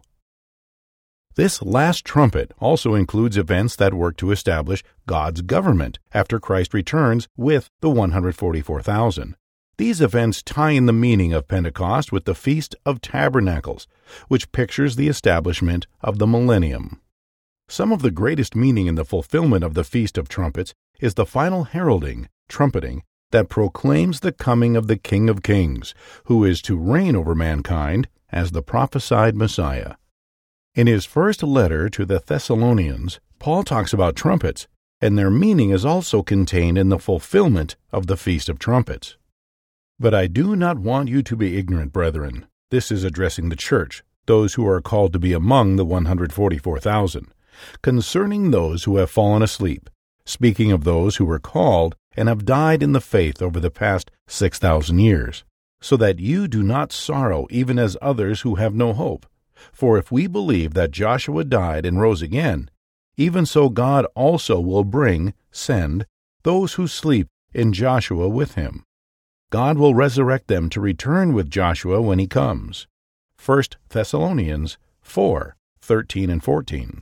This last trumpet also includes events that work to establish God's government after Christ returns with the one hundred forty-four thousand. These events tie in the meaning of Pentecost with the Feast of Tabernacles, which pictures the establishment of the millennium. Some of the greatest meaning in the fulfillment of the Feast of Trumpets is the final heralding, trumpeting, that proclaims the coming of the King of Kings, who is to reign over mankind as the prophesied Messiah. In his first letter to the Thessalonians, Paul talks about trumpets, and their meaning is also contained in the fulfillment of the Feast of Trumpets. But I do not want you to be ignorant, brethren. This is addressing the church, those who are called to be among the one hundred forty-four thousand, concerning those who have fallen asleep, speaking of those who were called and have died in the faith over the past six thousand years, so that you do not sorrow even as others who have no hope. For if we believe that Joshua died and rose again, even so God also will bring, send, those who sleep in Joshua with him. God will resurrect them to return with Joshua when he comes. First Thessalonians four, thirteen and fourteen.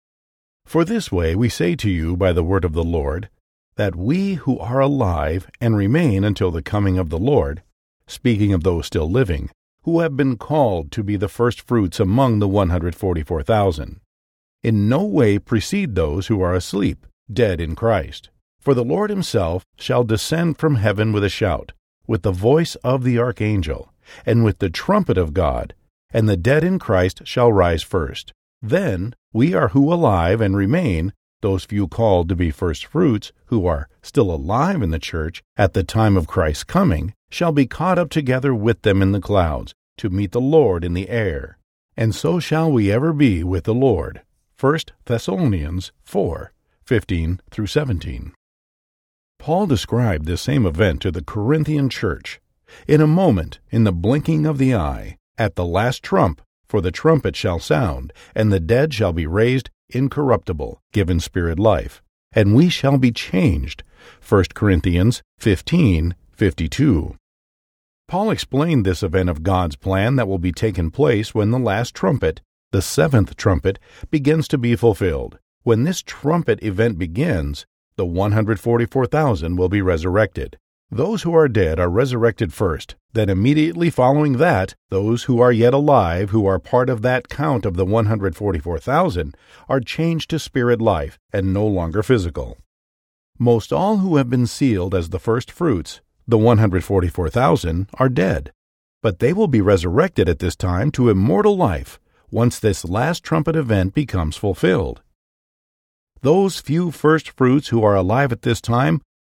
For this way we say to you by the word of the Lord, that we who are alive and remain until the coming of the Lord, speaking of those still living, who have been called to be the firstfruits among the one hundred forty-four thousand, in no way precede those who are asleep, dead in Christ. For the Lord himself shall descend from heaven with a shout, with the voice of the archangel, and with the trumpet of God, and the dead in Christ shall rise first. Then we are who alive and remain, those few called to be firstfruits, who are still alive in the church at the time of Christ's coming, shall be caught up together with them in the clouds, to meet the Lord in the air. And so shall we ever be with the Lord. First Thessalonians four, fifteen through seventeen. Paul described this same event to the Corinthian church. In a moment, in the blinking of the eye, at the last trump, for the trumpet shall sound, and the dead shall be raised incorruptible, given spirit life, and we shall be changed. First Corinthians fifteen, fifty-two. Paul explained this event of God's plan that will be taken place when the last trumpet, the seventh trumpet, begins to be fulfilled. When this trumpet event begins, the one hundred forty-four thousand will be resurrected. Those who are dead are resurrected first. Then immediately following that, those who are yet alive, who are part of that count of the one hundred forty-four thousand, are changed to spirit life and no longer physical. Most all who have been sealed as the first fruits, the one hundred forty-four thousand, are dead. But they will be resurrected at this time to immortal life once this last trumpet event becomes fulfilled. Those few first fruits who are alive at this time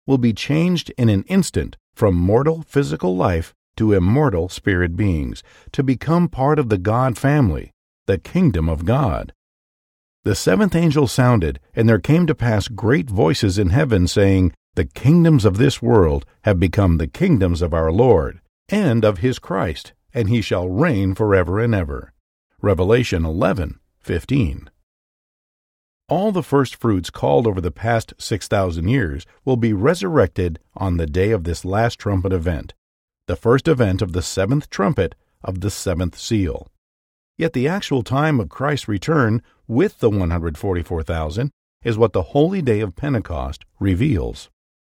will be changed in an instant from mortal physical life to immortal spirit beings, to become part of the God family, the kingdom of God. The seventh angel sounded, and there came to pass great voices in heaven, saying, The kingdoms of this world have become the kingdoms of our Lord, and of his Christ, and he shall reign forever and ever. Revelation eleven fifteen. All the first fruits called over the past six thousand years will be resurrected on the day of this last trumpet event, the first event of the seventh trumpet of the seventh seal. Yet the actual time of Christ's return with the one hundred forty-four thousand is what the holy day of Pentecost reveals.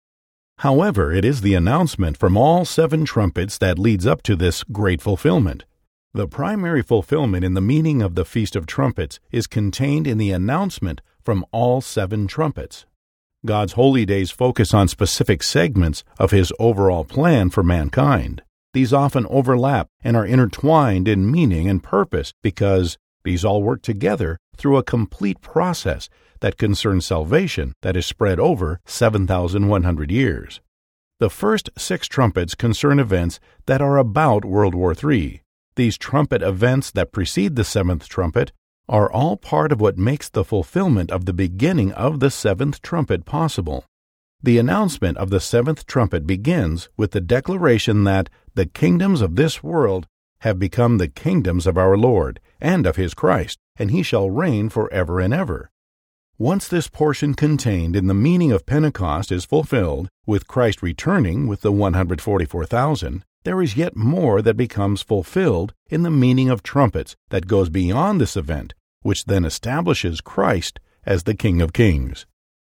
However, it is the announcement from all seven trumpets that leads up to this great fulfillment. The primary fulfillment in the meaning of the Feast of Trumpets is contained in the announcement from all seven trumpets. God's holy days focus on specific segments of his overall plan for mankind. These often overlap and are intertwined in meaning and purpose because these all work together through a complete process that concerns salvation that is spread over seven thousand one hundred years. The first six trumpets concern events that are about World War Three. These trumpet events that precede the seventh trumpet are all part of what makes the fulfillment of the beginning of the seventh trumpet possible. The announcement of the seventh trumpet begins with the declaration that the kingdoms of this world have become the kingdoms of our Lord and of his Christ, and he shall reign forever and ever. Once this portion contained in the meaning of Pentecost is fulfilled, with Christ returning with the one hundred forty-four thousand, there is yet more that becomes fulfilled in the meaning of trumpets that goes beyond this event, which then establishes Christ as the King of Kings.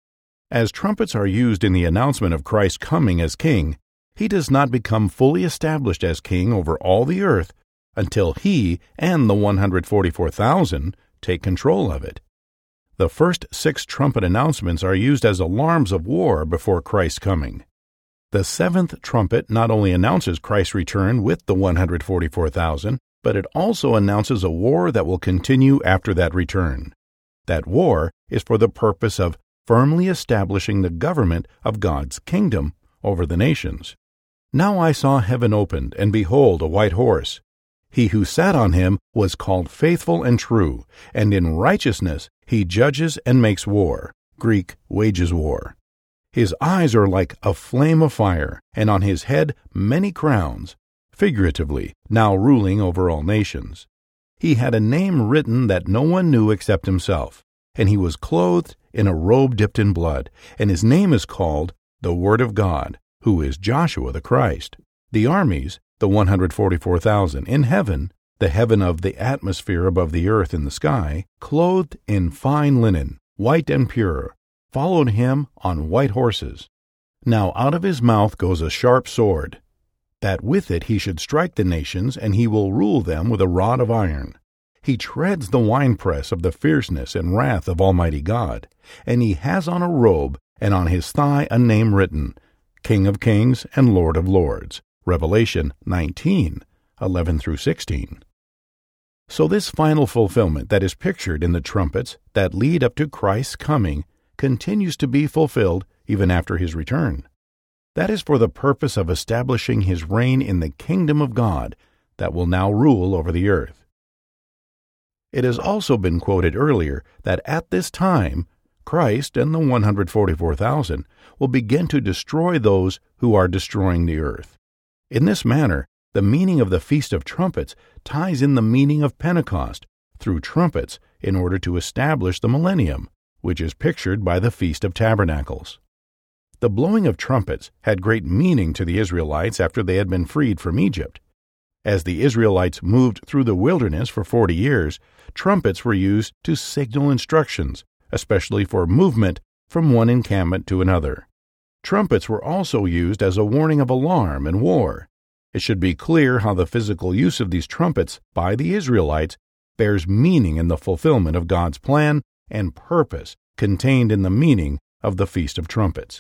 As trumpets are used in the announcement of Christ coming as King, he does not become fully established as King over all the earth until he and the one hundred forty-four thousand take control of it. The first six trumpet announcements are used as alarms of war before Christ's coming. The seventh trumpet not only announces Christ's return with the one hundred forty-four thousand, but it also announces a war that will continue after that return. That war is for the purpose of firmly establishing the government of God's kingdom over the nations. Now I saw heaven opened, and behold, a white horse. He who sat on him was called Faithful and True, and in righteousness he judges and makes war. Greek, wages war. His eyes are like a flame of fire, and on his head many crowns, figuratively, now ruling over all nations. He had a name written that no one knew except himself, and he was clothed in a robe dipped in blood, and his name is called the Word of God, who is Joshua the Christ. The armies, the one hundred forty-four thousand, in heaven, the heaven of the atmosphere above the earth in the sky, clothed in fine linen, white and pure, followed him on white horses. Now out of his mouth goes a sharp sword, that with it he should strike the nations, and he will rule them with a rod of iron. He treads the winepress of the fierceness and wrath of Almighty God, and he has on a robe, and on his thigh a name written, King of Kings and Lord of Lords. Revelation nineteen, eleven through sixteen. So this final fulfillment that is pictured in the trumpets that lead up to Christ's coming continues to be fulfilled even after his return. That is for the purpose of establishing his reign in the kingdom of God that will now rule over the earth. It has also been quoted earlier that at this time, Christ and the one hundred forty-four thousand will begin to destroy those who are destroying the earth. In this manner, the meaning of the Feast of Trumpets ties in the meaning of Pentecost through trumpets in order to establish the millennium, which is pictured by the Feast of Tabernacles. The blowing of trumpets had great meaning to the Israelites after they had been freed from Egypt. As the Israelites moved through the wilderness for forty years, trumpets were used to signal instructions, especially for movement from one encampment to another. Trumpets were also used as a warning of alarm and war. It should be clear how the physical use of these trumpets by the Israelites bears meaning in the fulfillment of God's plan and purpose contained in the meaning of the Feast of Trumpets.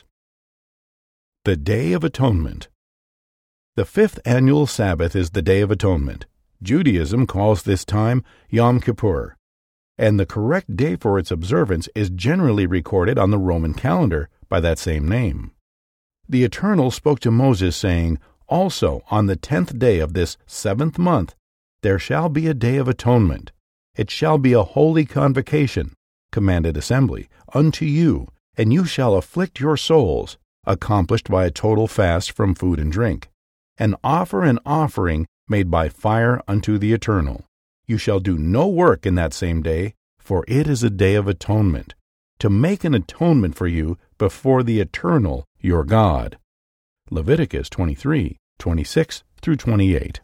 The Day of Atonement. The fifth annual Sabbath is the Day of Atonement. Judaism calls this time Yom Kippur, and the correct day for its observance is generally recorded on the Roman calendar by that same name. The Eternal spoke to Moses, saying, Also on the tenth day of this seventh month there shall be a day of atonement. It shall be a holy convocation, commanded assembly, unto you, and you shall afflict your souls, accomplished by a total fast from food and drink, and offer an offering made by fire unto the Eternal. You shall do no work in that same day, for it is a day of atonement, to make an atonement for you before the Eternal your God. Leviticus twenty-three, twenty-six through twenty-eight.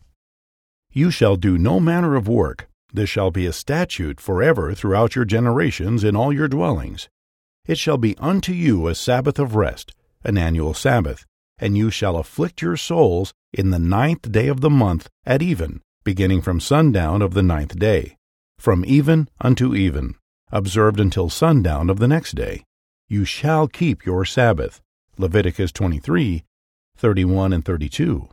You shall do no manner of work. This shall be a statute forever throughout your generations in all your dwellings. It shall be unto you a Sabbath of rest, an annual Sabbath, and you shall afflict your souls in the ninth day of the month at even, beginning from sundown of the ninth day, from even unto even, observed until sundown of the next day. You shall keep your Sabbath. Leviticus twenty-three, thirty-one and thirty-two.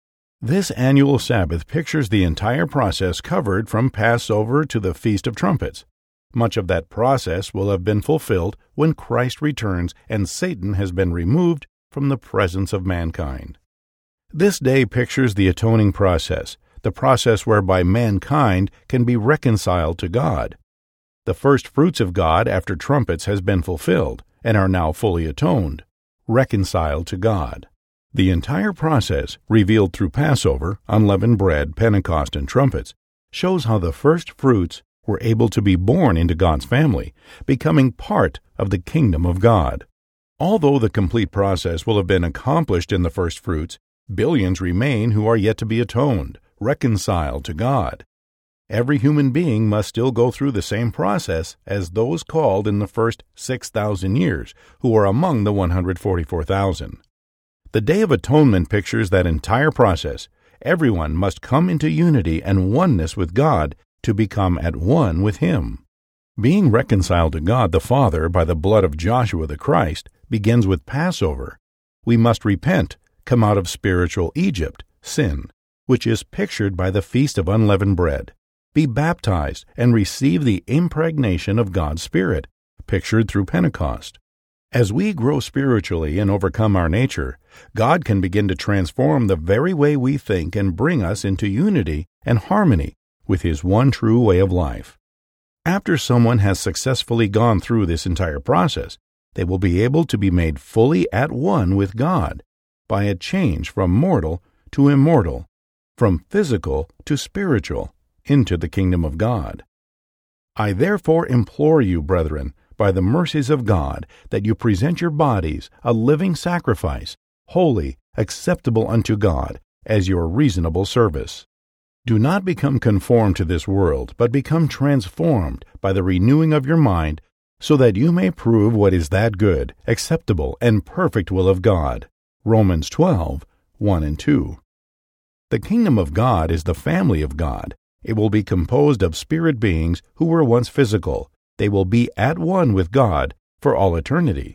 This annual Sabbath pictures the entire process covered from Passover to the Feast of Trumpets. Much of that process will have been fulfilled when Christ returns and Satan has been removed from the presence of mankind. This day pictures the atoning process, the process whereby mankind can be reconciled to God. The first fruits of God after trumpets has been fulfilled and are now fully atoned, reconciled to God. The entire process, revealed through Passover, unleavened bread, Pentecost, and trumpets, shows how the first fruits were able to be born into God's family, becoming part of the kingdom of God. Although the complete process will have been accomplished in the first fruits, billions remain who are yet to be atoned, reconciled to God. Every human being must still go through the same process as those called in the first six thousand years, who are among the one hundred forty-four thousand. The Day of Atonement pictures that entire process. Everyone must come into unity and oneness with God to become at one with Him. Being reconciled to God the Father by the blood of Joshua the Christ begins with Passover. We must repent, come out of spiritual Egypt, sin, which is pictured by the Feast of Unleavened Bread, be baptized, and receive the impregnation of God's Spirit, pictured through Pentecost. As we grow spiritually and overcome our nature, God can begin to transform the very way we think and bring us into unity and harmony with His one true way of life. After someone has successfully gone through this entire process, they will be able to be made fully at one with God by a change from mortal to immortal, from physical to spiritual, into the kingdom of God. I therefore implore you, brethren, by the mercies of God, that you present your bodies a living sacrifice, holy, acceptable unto God, as your reasonable service. Do not become conformed to this world, but become transformed by the renewing of your mind, so that you may prove what is that good, acceptable, and perfect will of God. Romans twelve, one and two. The kingdom of God is the family of God. It will be composed of spirit beings who were once physical. They will be at one with God for all eternity.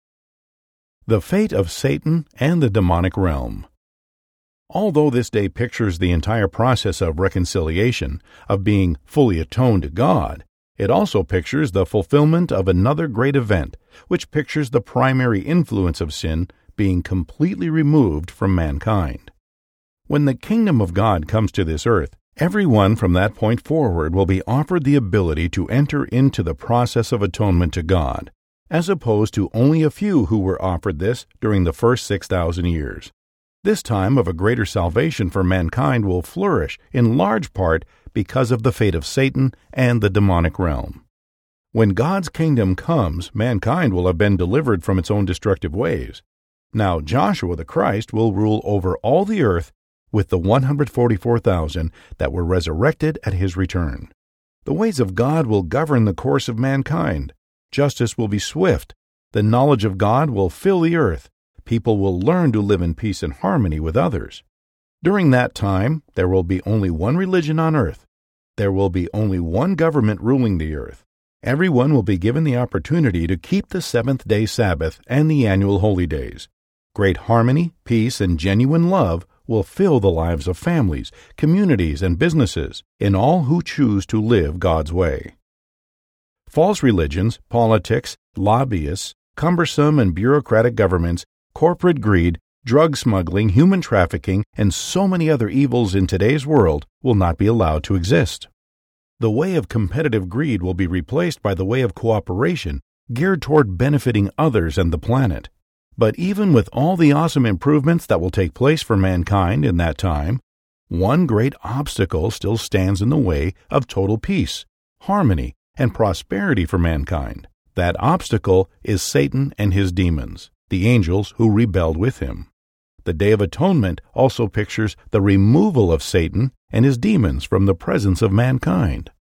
The fate of Satan and the demonic realm. Although this day pictures the entire process of reconciliation, of being fully atoned to God, it also pictures the fulfillment of another great event, which pictures the primary influence of sin being completely removed from mankind. When the kingdom of God comes to this earth, everyone from that point forward will be offered the ability to enter into the process of atonement to God, as opposed to only a few who were offered this during the first six thousand years. This time of a greater salvation for mankind will flourish in large part because of the fate of Satan and the demonic realm. When God's kingdom comes, mankind will have been delivered from its own destructive ways. Now Joshua the Christ will rule over all the earth with the one hundred forty-four thousand that were resurrected at His return. The ways of God will govern the course of mankind. Justice will be swift. The knowledge of God will fill the earth. People will learn to live in peace and harmony with others. During that time, there will be only one religion on earth. There will be only one government ruling the earth. Everyone will be given the opportunity to keep the seventh-day Sabbath and the annual holy days. Great harmony, peace, and genuine love will fill the lives of families, communities, and businesses in all who choose to live God's way. False religions, politics, lobbyists, cumbersome and bureaucratic governments Corporate greed, drug smuggling, human trafficking, and so many other evils in today's world will not be allowed to exist. The way of competitive greed will be replaced by the way of cooperation, geared toward benefiting others and the planet. But even with all the awesome improvements that will take place for mankind in that time, one great obstacle still stands in the way of total peace, harmony, and prosperity for mankind. That obstacle is Satan and his demons, the angels who rebelled with him. The Day of Atonement also pictures the removal of Satan and his demons from the presence of mankind.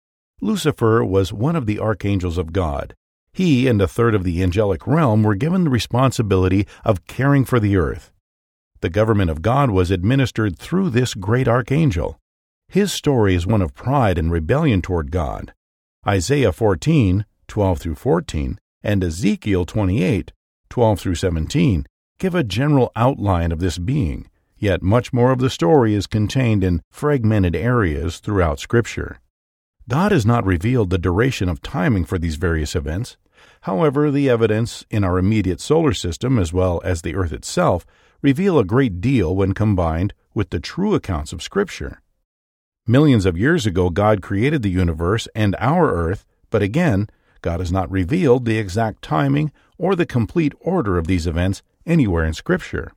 Lucifer was one of the archangels of God. He and a third of the angelic realm were given the responsibility of caring for the earth. The government of God was administered through this great archangel. His story is one of pride and rebellion toward God. Isaiah fourteen, twelve through fourteen, and Ezekiel twenty-eight, twelve through seventeen give a general outline of this being, yet much more of the story is contained in fragmented areas throughout Scripture. God has not revealed the duration of timing for these various events. However, the evidence in our immediate solar system, as well as the Earth itself, reveal a great deal when combined with the true accounts of Scripture. Millions of years ago, God created the universe and our Earth, but again, God has not revealed the exact timing or the complete order of these events anywhere in Scripture.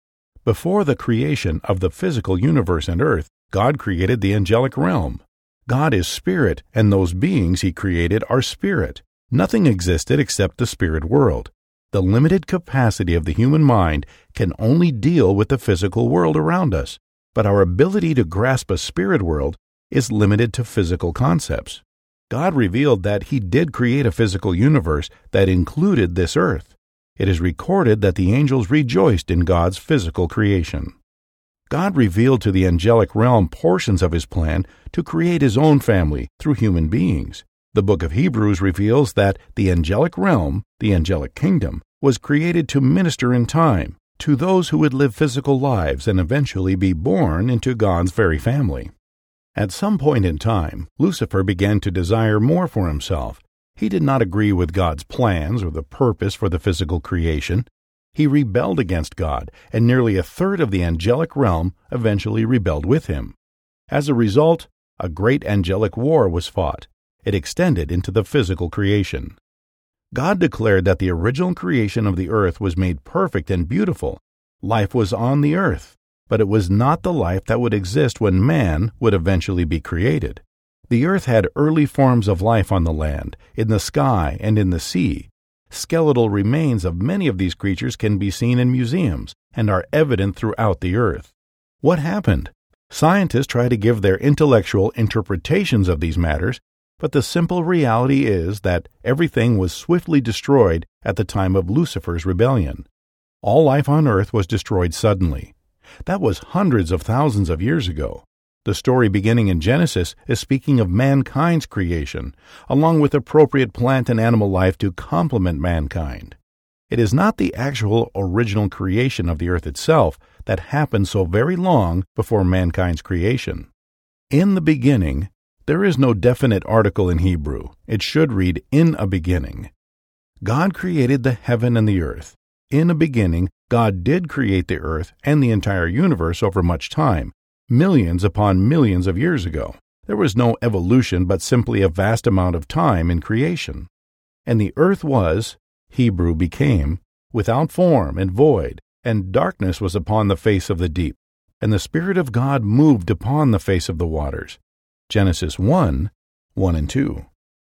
Before the creation of the physical universe and Earth, God created the angelic realm. God is spirit, and those beings he created are spirit. Nothing existed except the spirit world. The limited capacity of the human mind can only deal with the physical world around us, but our ability to grasp a spirit world is limited to physical concepts. God revealed that he did create a physical universe that included this earth. It is recorded that the angels rejoiced in God's physical creation. God revealed to the angelic realm portions of his plan to create his own family through human beings. The book of Hebrews reveals that the angelic realm, the angelic kingdom, was created to minister in time to those who would live physical lives and eventually be born into God's very family. At some point in time, Lucifer began to desire more for himself. He did not agree with God's plans or the purpose for the physical creation. He rebelled against God, and nearly a third of the angelic realm eventually rebelled with him. As a result, a great angelic war was fought. It extended into the physical creation. God declared that the original creation of the earth was made perfect and beautiful. Life was on the earth, but it was not the life that would exist when man would eventually be created. The earth had early forms of life on the land, in the sky, and in the sea. Skeletal remains of many of these creatures can be seen in museums and are evident throughout the earth. What happened? Scientists try to give their intellectual interpretations of these matters, but the simple reality is that everything was swiftly destroyed at the time of Lucifer's rebellion. All life on earth was destroyed suddenly. That was hundreds of thousands of years ago. The story beginning in Genesis is speaking of mankind's creation, along with appropriate plant and animal life to complement mankind. It is not the actual original creation of the earth itself that happened so very long before mankind's creation. In the beginning, there is no definite article in Hebrew. It should read, in a beginning. God created the heaven and the earth. In a beginning, God did create the earth and the entire universe over much time, millions upon millions of years ago. There was no evolution but simply a vast amount of time in creation. And the earth was, Hebrew became, without form and void, and darkness was upon the face of the deep, and the Spirit of God moved upon the face of the waters. Genesis one, one and two.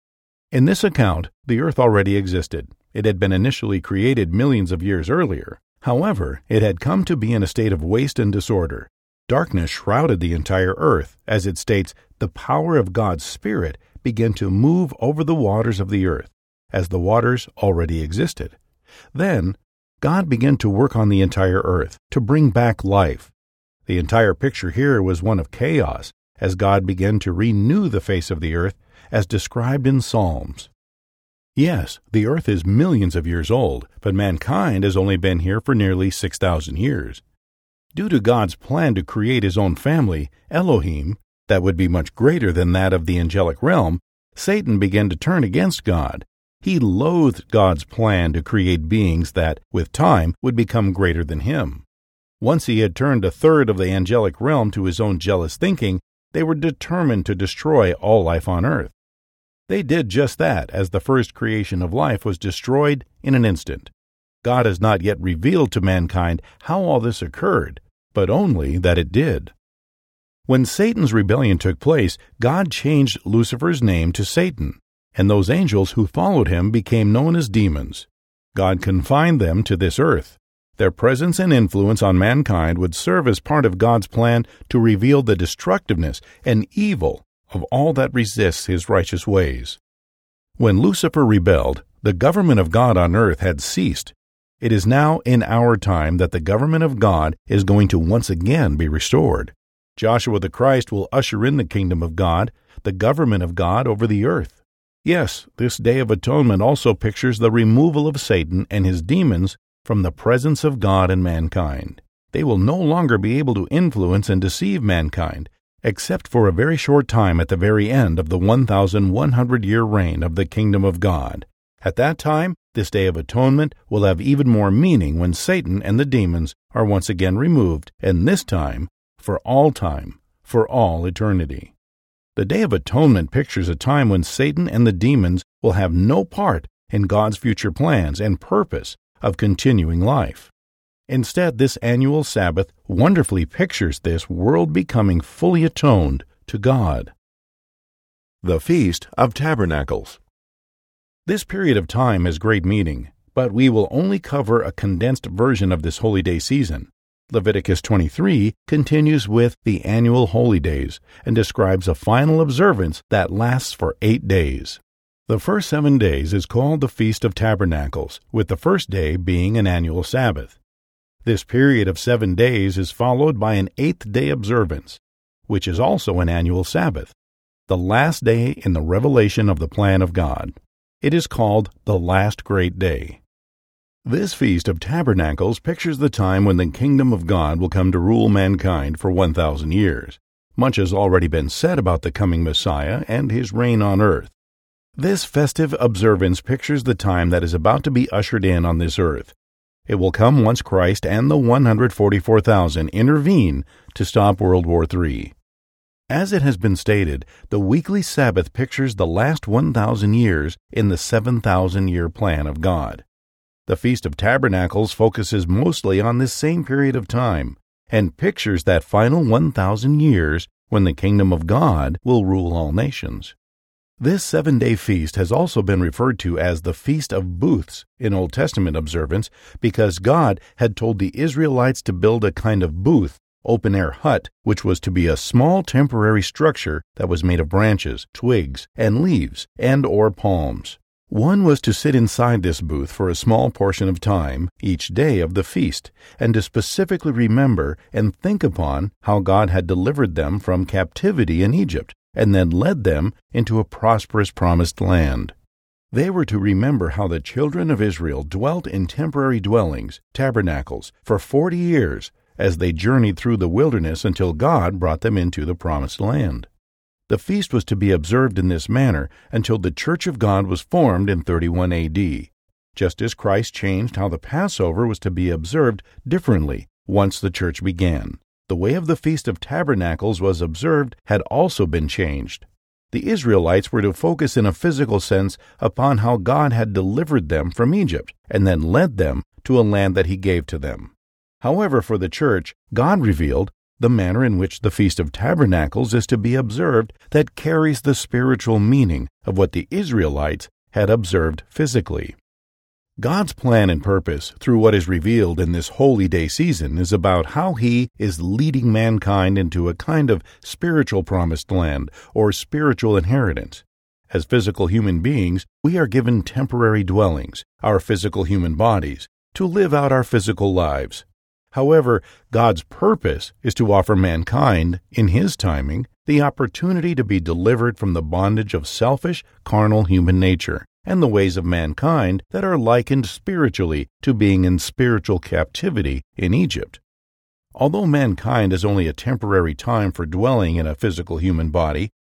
In this account, the earth already existed. It had been initially created millions of years earlier. However, it had come to be in a state of waste and disorder. Darkness shrouded the entire earth, as it states, the power of God's Spirit began to move over the waters of the earth, as the waters already existed. Then, God began to work on the entire earth, to bring back life. The entire picture here was one of chaos, as God began to renew the face of the earth, as described in Psalms. Yes, the earth is millions of years old, but mankind has only been here for nearly six thousand years. Due to God's plan to create his own family, Elohim, that would be much greater than that of the angelic realm, Satan began to turn against God. He loathed God's plan to create beings that, with time, would become greater than him. Once he had turned a third of the angelic realm to his own jealous thinking, they were determined to destroy all life on earth. They did just that as the first creation of life was destroyed in an instant. God has not yet revealed to mankind how all this occurred, but only that it did. When Satan's rebellion took place, God changed Lucifer's name to Satan, and those angels who followed him became known as demons. God confined them to this earth. Their presence and influence on mankind would serve as part of God's plan to reveal the destructiveness and evil of all that resists his righteous ways. When Lucifer rebelled, the government of God on earth had ceased. It is now in our time that the government of God is going to once again be restored. Joshua the Christ will usher in the kingdom of God, the government of God over the earth. Yes, this Day of Atonement also pictures the removal of Satan and his demons from the presence of God and mankind. They will no longer be able to influence and deceive mankind, except for a very short time at the very end of the one thousand one hundred year reign of the kingdom of God. At that time, this Day of Atonement will have even more meaning when Satan and the demons are once again removed, and this time, for all time, for all eternity. The Day of Atonement pictures a time when Satan and the demons will have no part in God's future plans and purpose of continuing life. Instead, this annual Sabbath wonderfully pictures this world becoming fully atoned to God. The Feast of Tabernacles. This period of time has great meaning, but we will only cover a condensed version of this holy day season. Leviticus twenty-three continues with the annual holy days and describes a final observance that lasts for eight days. The first seven days is called the Feast of Tabernacles, with the first day being an annual Sabbath. This period of seven days is followed by an eighth day observance, which is also an annual Sabbath, the last day in the revelation of the plan of God. It is called the Last Great Day. This Feast of Tabernacles pictures the time when the kingdom of God will come to rule mankind for one thousand years. Much has already been said about the coming Messiah and his reign on earth. This festive observance pictures the time that is about to be ushered in on this earth. It will come once Christ and the one hundred forty-four thousand intervene to stop World War Three. As it has been stated, the weekly Sabbath pictures the last one thousand years in the seven thousand year plan of God. The Feast of Tabernacles focuses mostly on this same period of time and pictures that final one thousand years when the kingdom of God will rule all nations. This seven-day feast has also been referred to as the Feast of Booths in Old Testament observance because God had told the Israelites to build a kind of booth, open-air hut, which was to be a small temporary structure that was made of branches, twigs, and leaves, and or palms. One was to sit inside this booth for a small portion of time each day of the feast, and to specifically remember and think upon how God had delivered them from captivity in Egypt, and then led them into a prosperous promised land. They were to remember how the children of Israel dwelt in temporary dwellings, tabernacles, for forty years as they journeyed through the wilderness until God brought them into the promised land. The feast was to be observed in this manner until the Church of God was formed in thirty-one A D, just as Christ changed how the Passover was to be observed differently once the church began. The way of the Feast of Tabernacles was observed had also been changed. The Israelites were to focus in a physical sense upon how God had delivered them from Egypt and then led them to a land that he gave to them. However, for the church, God revealed the manner in which the Feast of Tabernacles is to be observed that carries the spiritual meaning of what the Israelites had observed physically. God's plan and purpose through what is revealed in this holy day season is about how he is leading mankind into a kind of spiritual promised land or spiritual inheritance. As physical human beings, we are given temporary dwellings, our physical human bodies, to live out our physical lives. However, God's purpose is to offer mankind, in his timing, the opportunity to be delivered from the bondage of selfish, carnal human nature and the ways of mankind that are likened spiritually to being in spiritual captivity in Egypt. Although mankind is only a temporary time for dwelling in a physical human body,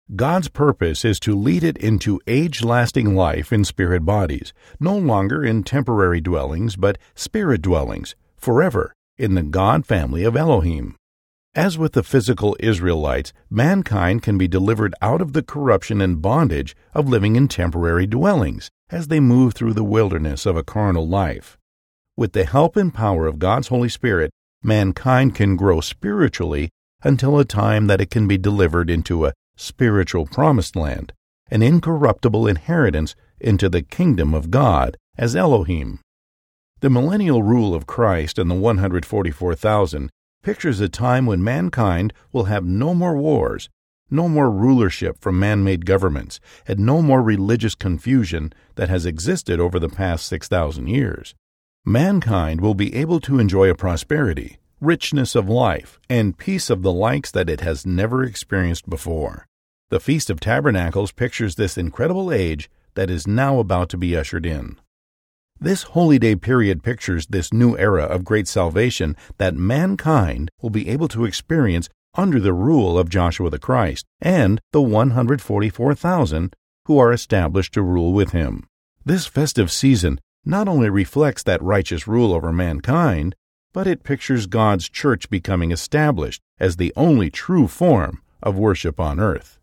God's purpose is to lead it into age-lasting life in spirit bodies, no longer in temporary dwellings, but spirit dwellings, forever, in the God family of Elohim. As with the physical Israelites, mankind can be delivered out of the corruption and bondage of living in temporary dwellings as they move through the wilderness of a carnal life. With the help and power of God's Holy Spirit, mankind can grow spiritually until a time that it can be delivered into a spiritual promised land, an incorruptible inheritance into the kingdom of God as Elohim. The millennial rule of Christ and the one hundred forty-four thousand pictures a time when mankind will have no more wars, no more rulership from man-made governments, and no more religious confusion that has existed over the past six thousand years. Mankind will be able to enjoy a prosperity, richness of life, and peace of the likes that it has never experienced before. The Feast of Tabernacles pictures this incredible age that is now about to be ushered in. This holy day period pictures this new era of great salvation that mankind will be able to experience under the rule of Joshua the Christ and the one hundred forty-four thousand who are established to rule with him. This festive season not only reflects that righteous rule over mankind, but it pictures God's church becoming established as the only true form of worship on earth.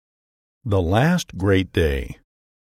The Last Great Day.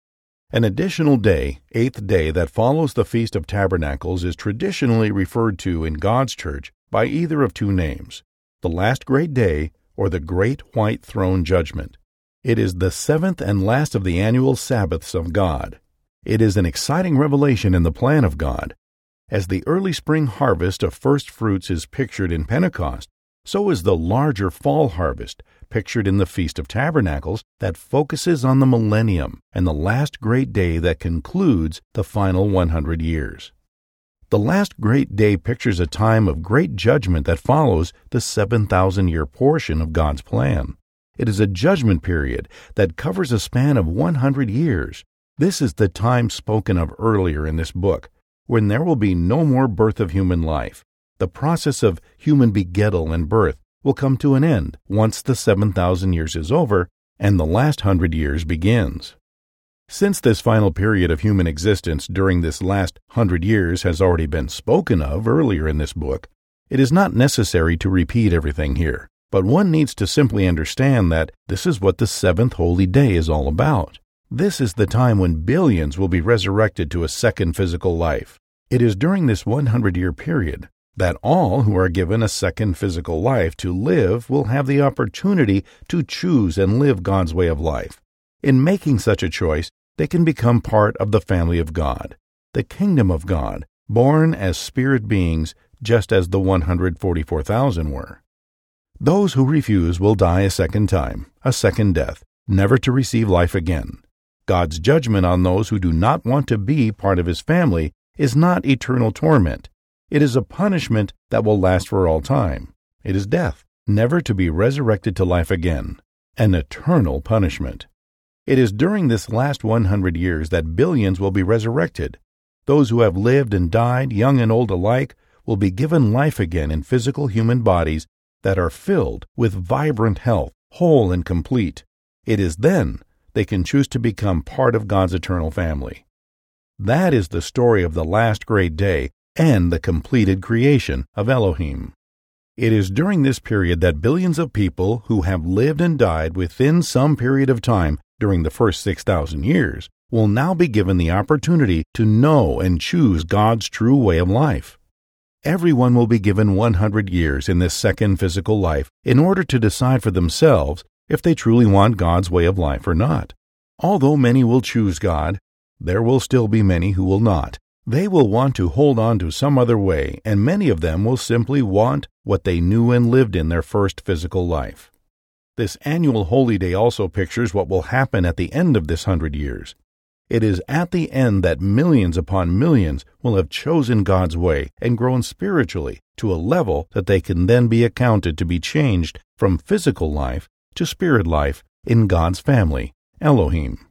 An additional day, eighth day, that follows the Feast of Tabernacles is traditionally referred to in God's church by either of two names, the Last Great Day or the Great White Throne Judgment. It is the seventh and last of the annual Sabbaths of God. It is an exciting revelation in the plan of God. As the early spring harvest of first fruits is pictured in Pentecost, so is the larger fall harvest pictured in the Feast of Tabernacles that focuses on the millennium and the last great day that concludes the final one hundred years. The last great day pictures a time of great judgment that follows the seven thousand year portion of God's plan. It is a judgment period that covers a span of one hundred years. This is the time spoken of earlier in this book, when there will be no more birth of human life. The process of human begettal and birth will come to an end once the seven thousand years is over and the last hundred years begins. Since this final period of human existence during this last hundred years has already been spoken of earlier in this book, it is not necessary to repeat everything here, but one needs to simply understand that this is what the seventh holy day is all about. This is the time when billions will be resurrected to a second physical life. It is during this one hundred year period that all who are given a second physical life to live will have the opportunity to choose and live God's way of life. In making such a choice, they can become part of the family of God, the kingdom of God, born as spirit beings just as the one hundred forty-four thousand were. Those who refuse will die a second time, a second death, never to receive life again. God's judgment on those who do not want to be part of his family is not eternal torment. It is a punishment that will last for all time. It is death, never to be resurrected to life again, an eternal punishment. It is during this last one hundred years that billions will be resurrected. Those who have lived and died, young and old alike, will be given life again in physical human bodies that are filled with vibrant health, whole and complete. It is then they can choose to become part of God's eternal family. That is the story of the last great day and the completed creation of Elohim. It is during this period that billions of people who have lived and died within some period of time during the first six thousand years will now be given the opportunity to know and choose God's true way of life. Everyone will be given one hundred years in this second physical life in order to decide for themselves if they truly want God's way of life or not. Although many will choose God, there will still be many who will not. They will want to hold on to some other way, and many of them will simply want what they knew and lived in their first physical life. This annual holy day also pictures what will happen at the end of this hundred years. It is at the end that millions upon millions will have chosen God's way and grown spiritually to a level that they can then be accounted to be changed from physical life to spirit life in God's family, Elohim.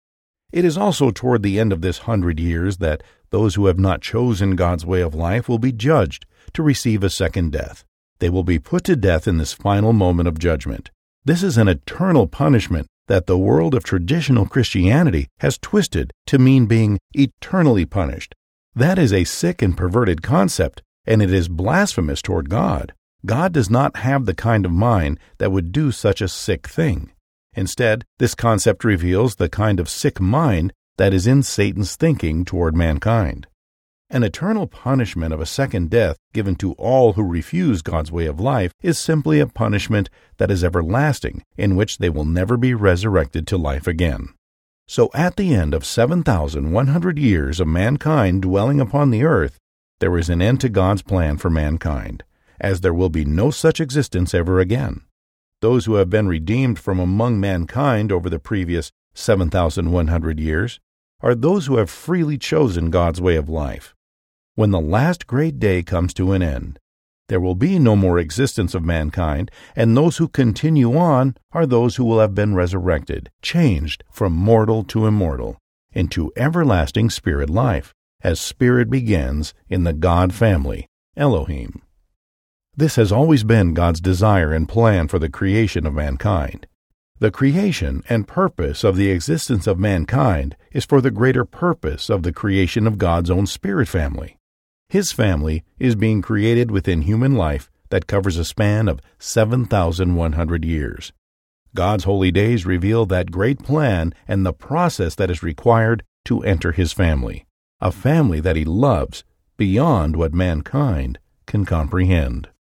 It is also toward the end of this hundred years that those who have not chosen God's way of life will be judged to receive a second death. They will be put to death in this final moment of judgment. This is an eternal punishment that the world of traditional Christianity has twisted to mean being eternally punished. That is a sick and perverted concept, and it is blasphemous toward God. God does not have the kind of mind that would do such a sick thing. Instead, this concept reveals the kind of sick mind that is in Satan's thinking toward mankind. An eternal punishment of a second death given to all who refuse God's way of life is simply a punishment that is everlasting, in which they will never be resurrected to life again. So at the end of seven thousand one hundred years of mankind dwelling upon the earth, there is an end to God's plan for mankind, as there will be no such existence ever again. Those who have been redeemed from among mankind over the previous seven thousand one hundred years are those who have freely chosen God's way of life. When the last great day comes to an end, there will be no more existence of mankind, and those who continue on are those who will have been resurrected, changed from mortal to immortal, into everlasting spirit life, as spirit begins in the God family, Elohim. This has always been God's desire and plan for the creation of mankind. The creation and purpose of the existence of mankind is for the greater purpose of the creation of God's own spirit family. His family is being created within human life that covers a span of seven thousand one hundred years. God's holy days reveal that great plan and the process that is required to enter His family, a family that He loves beyond what mankind can comprehend.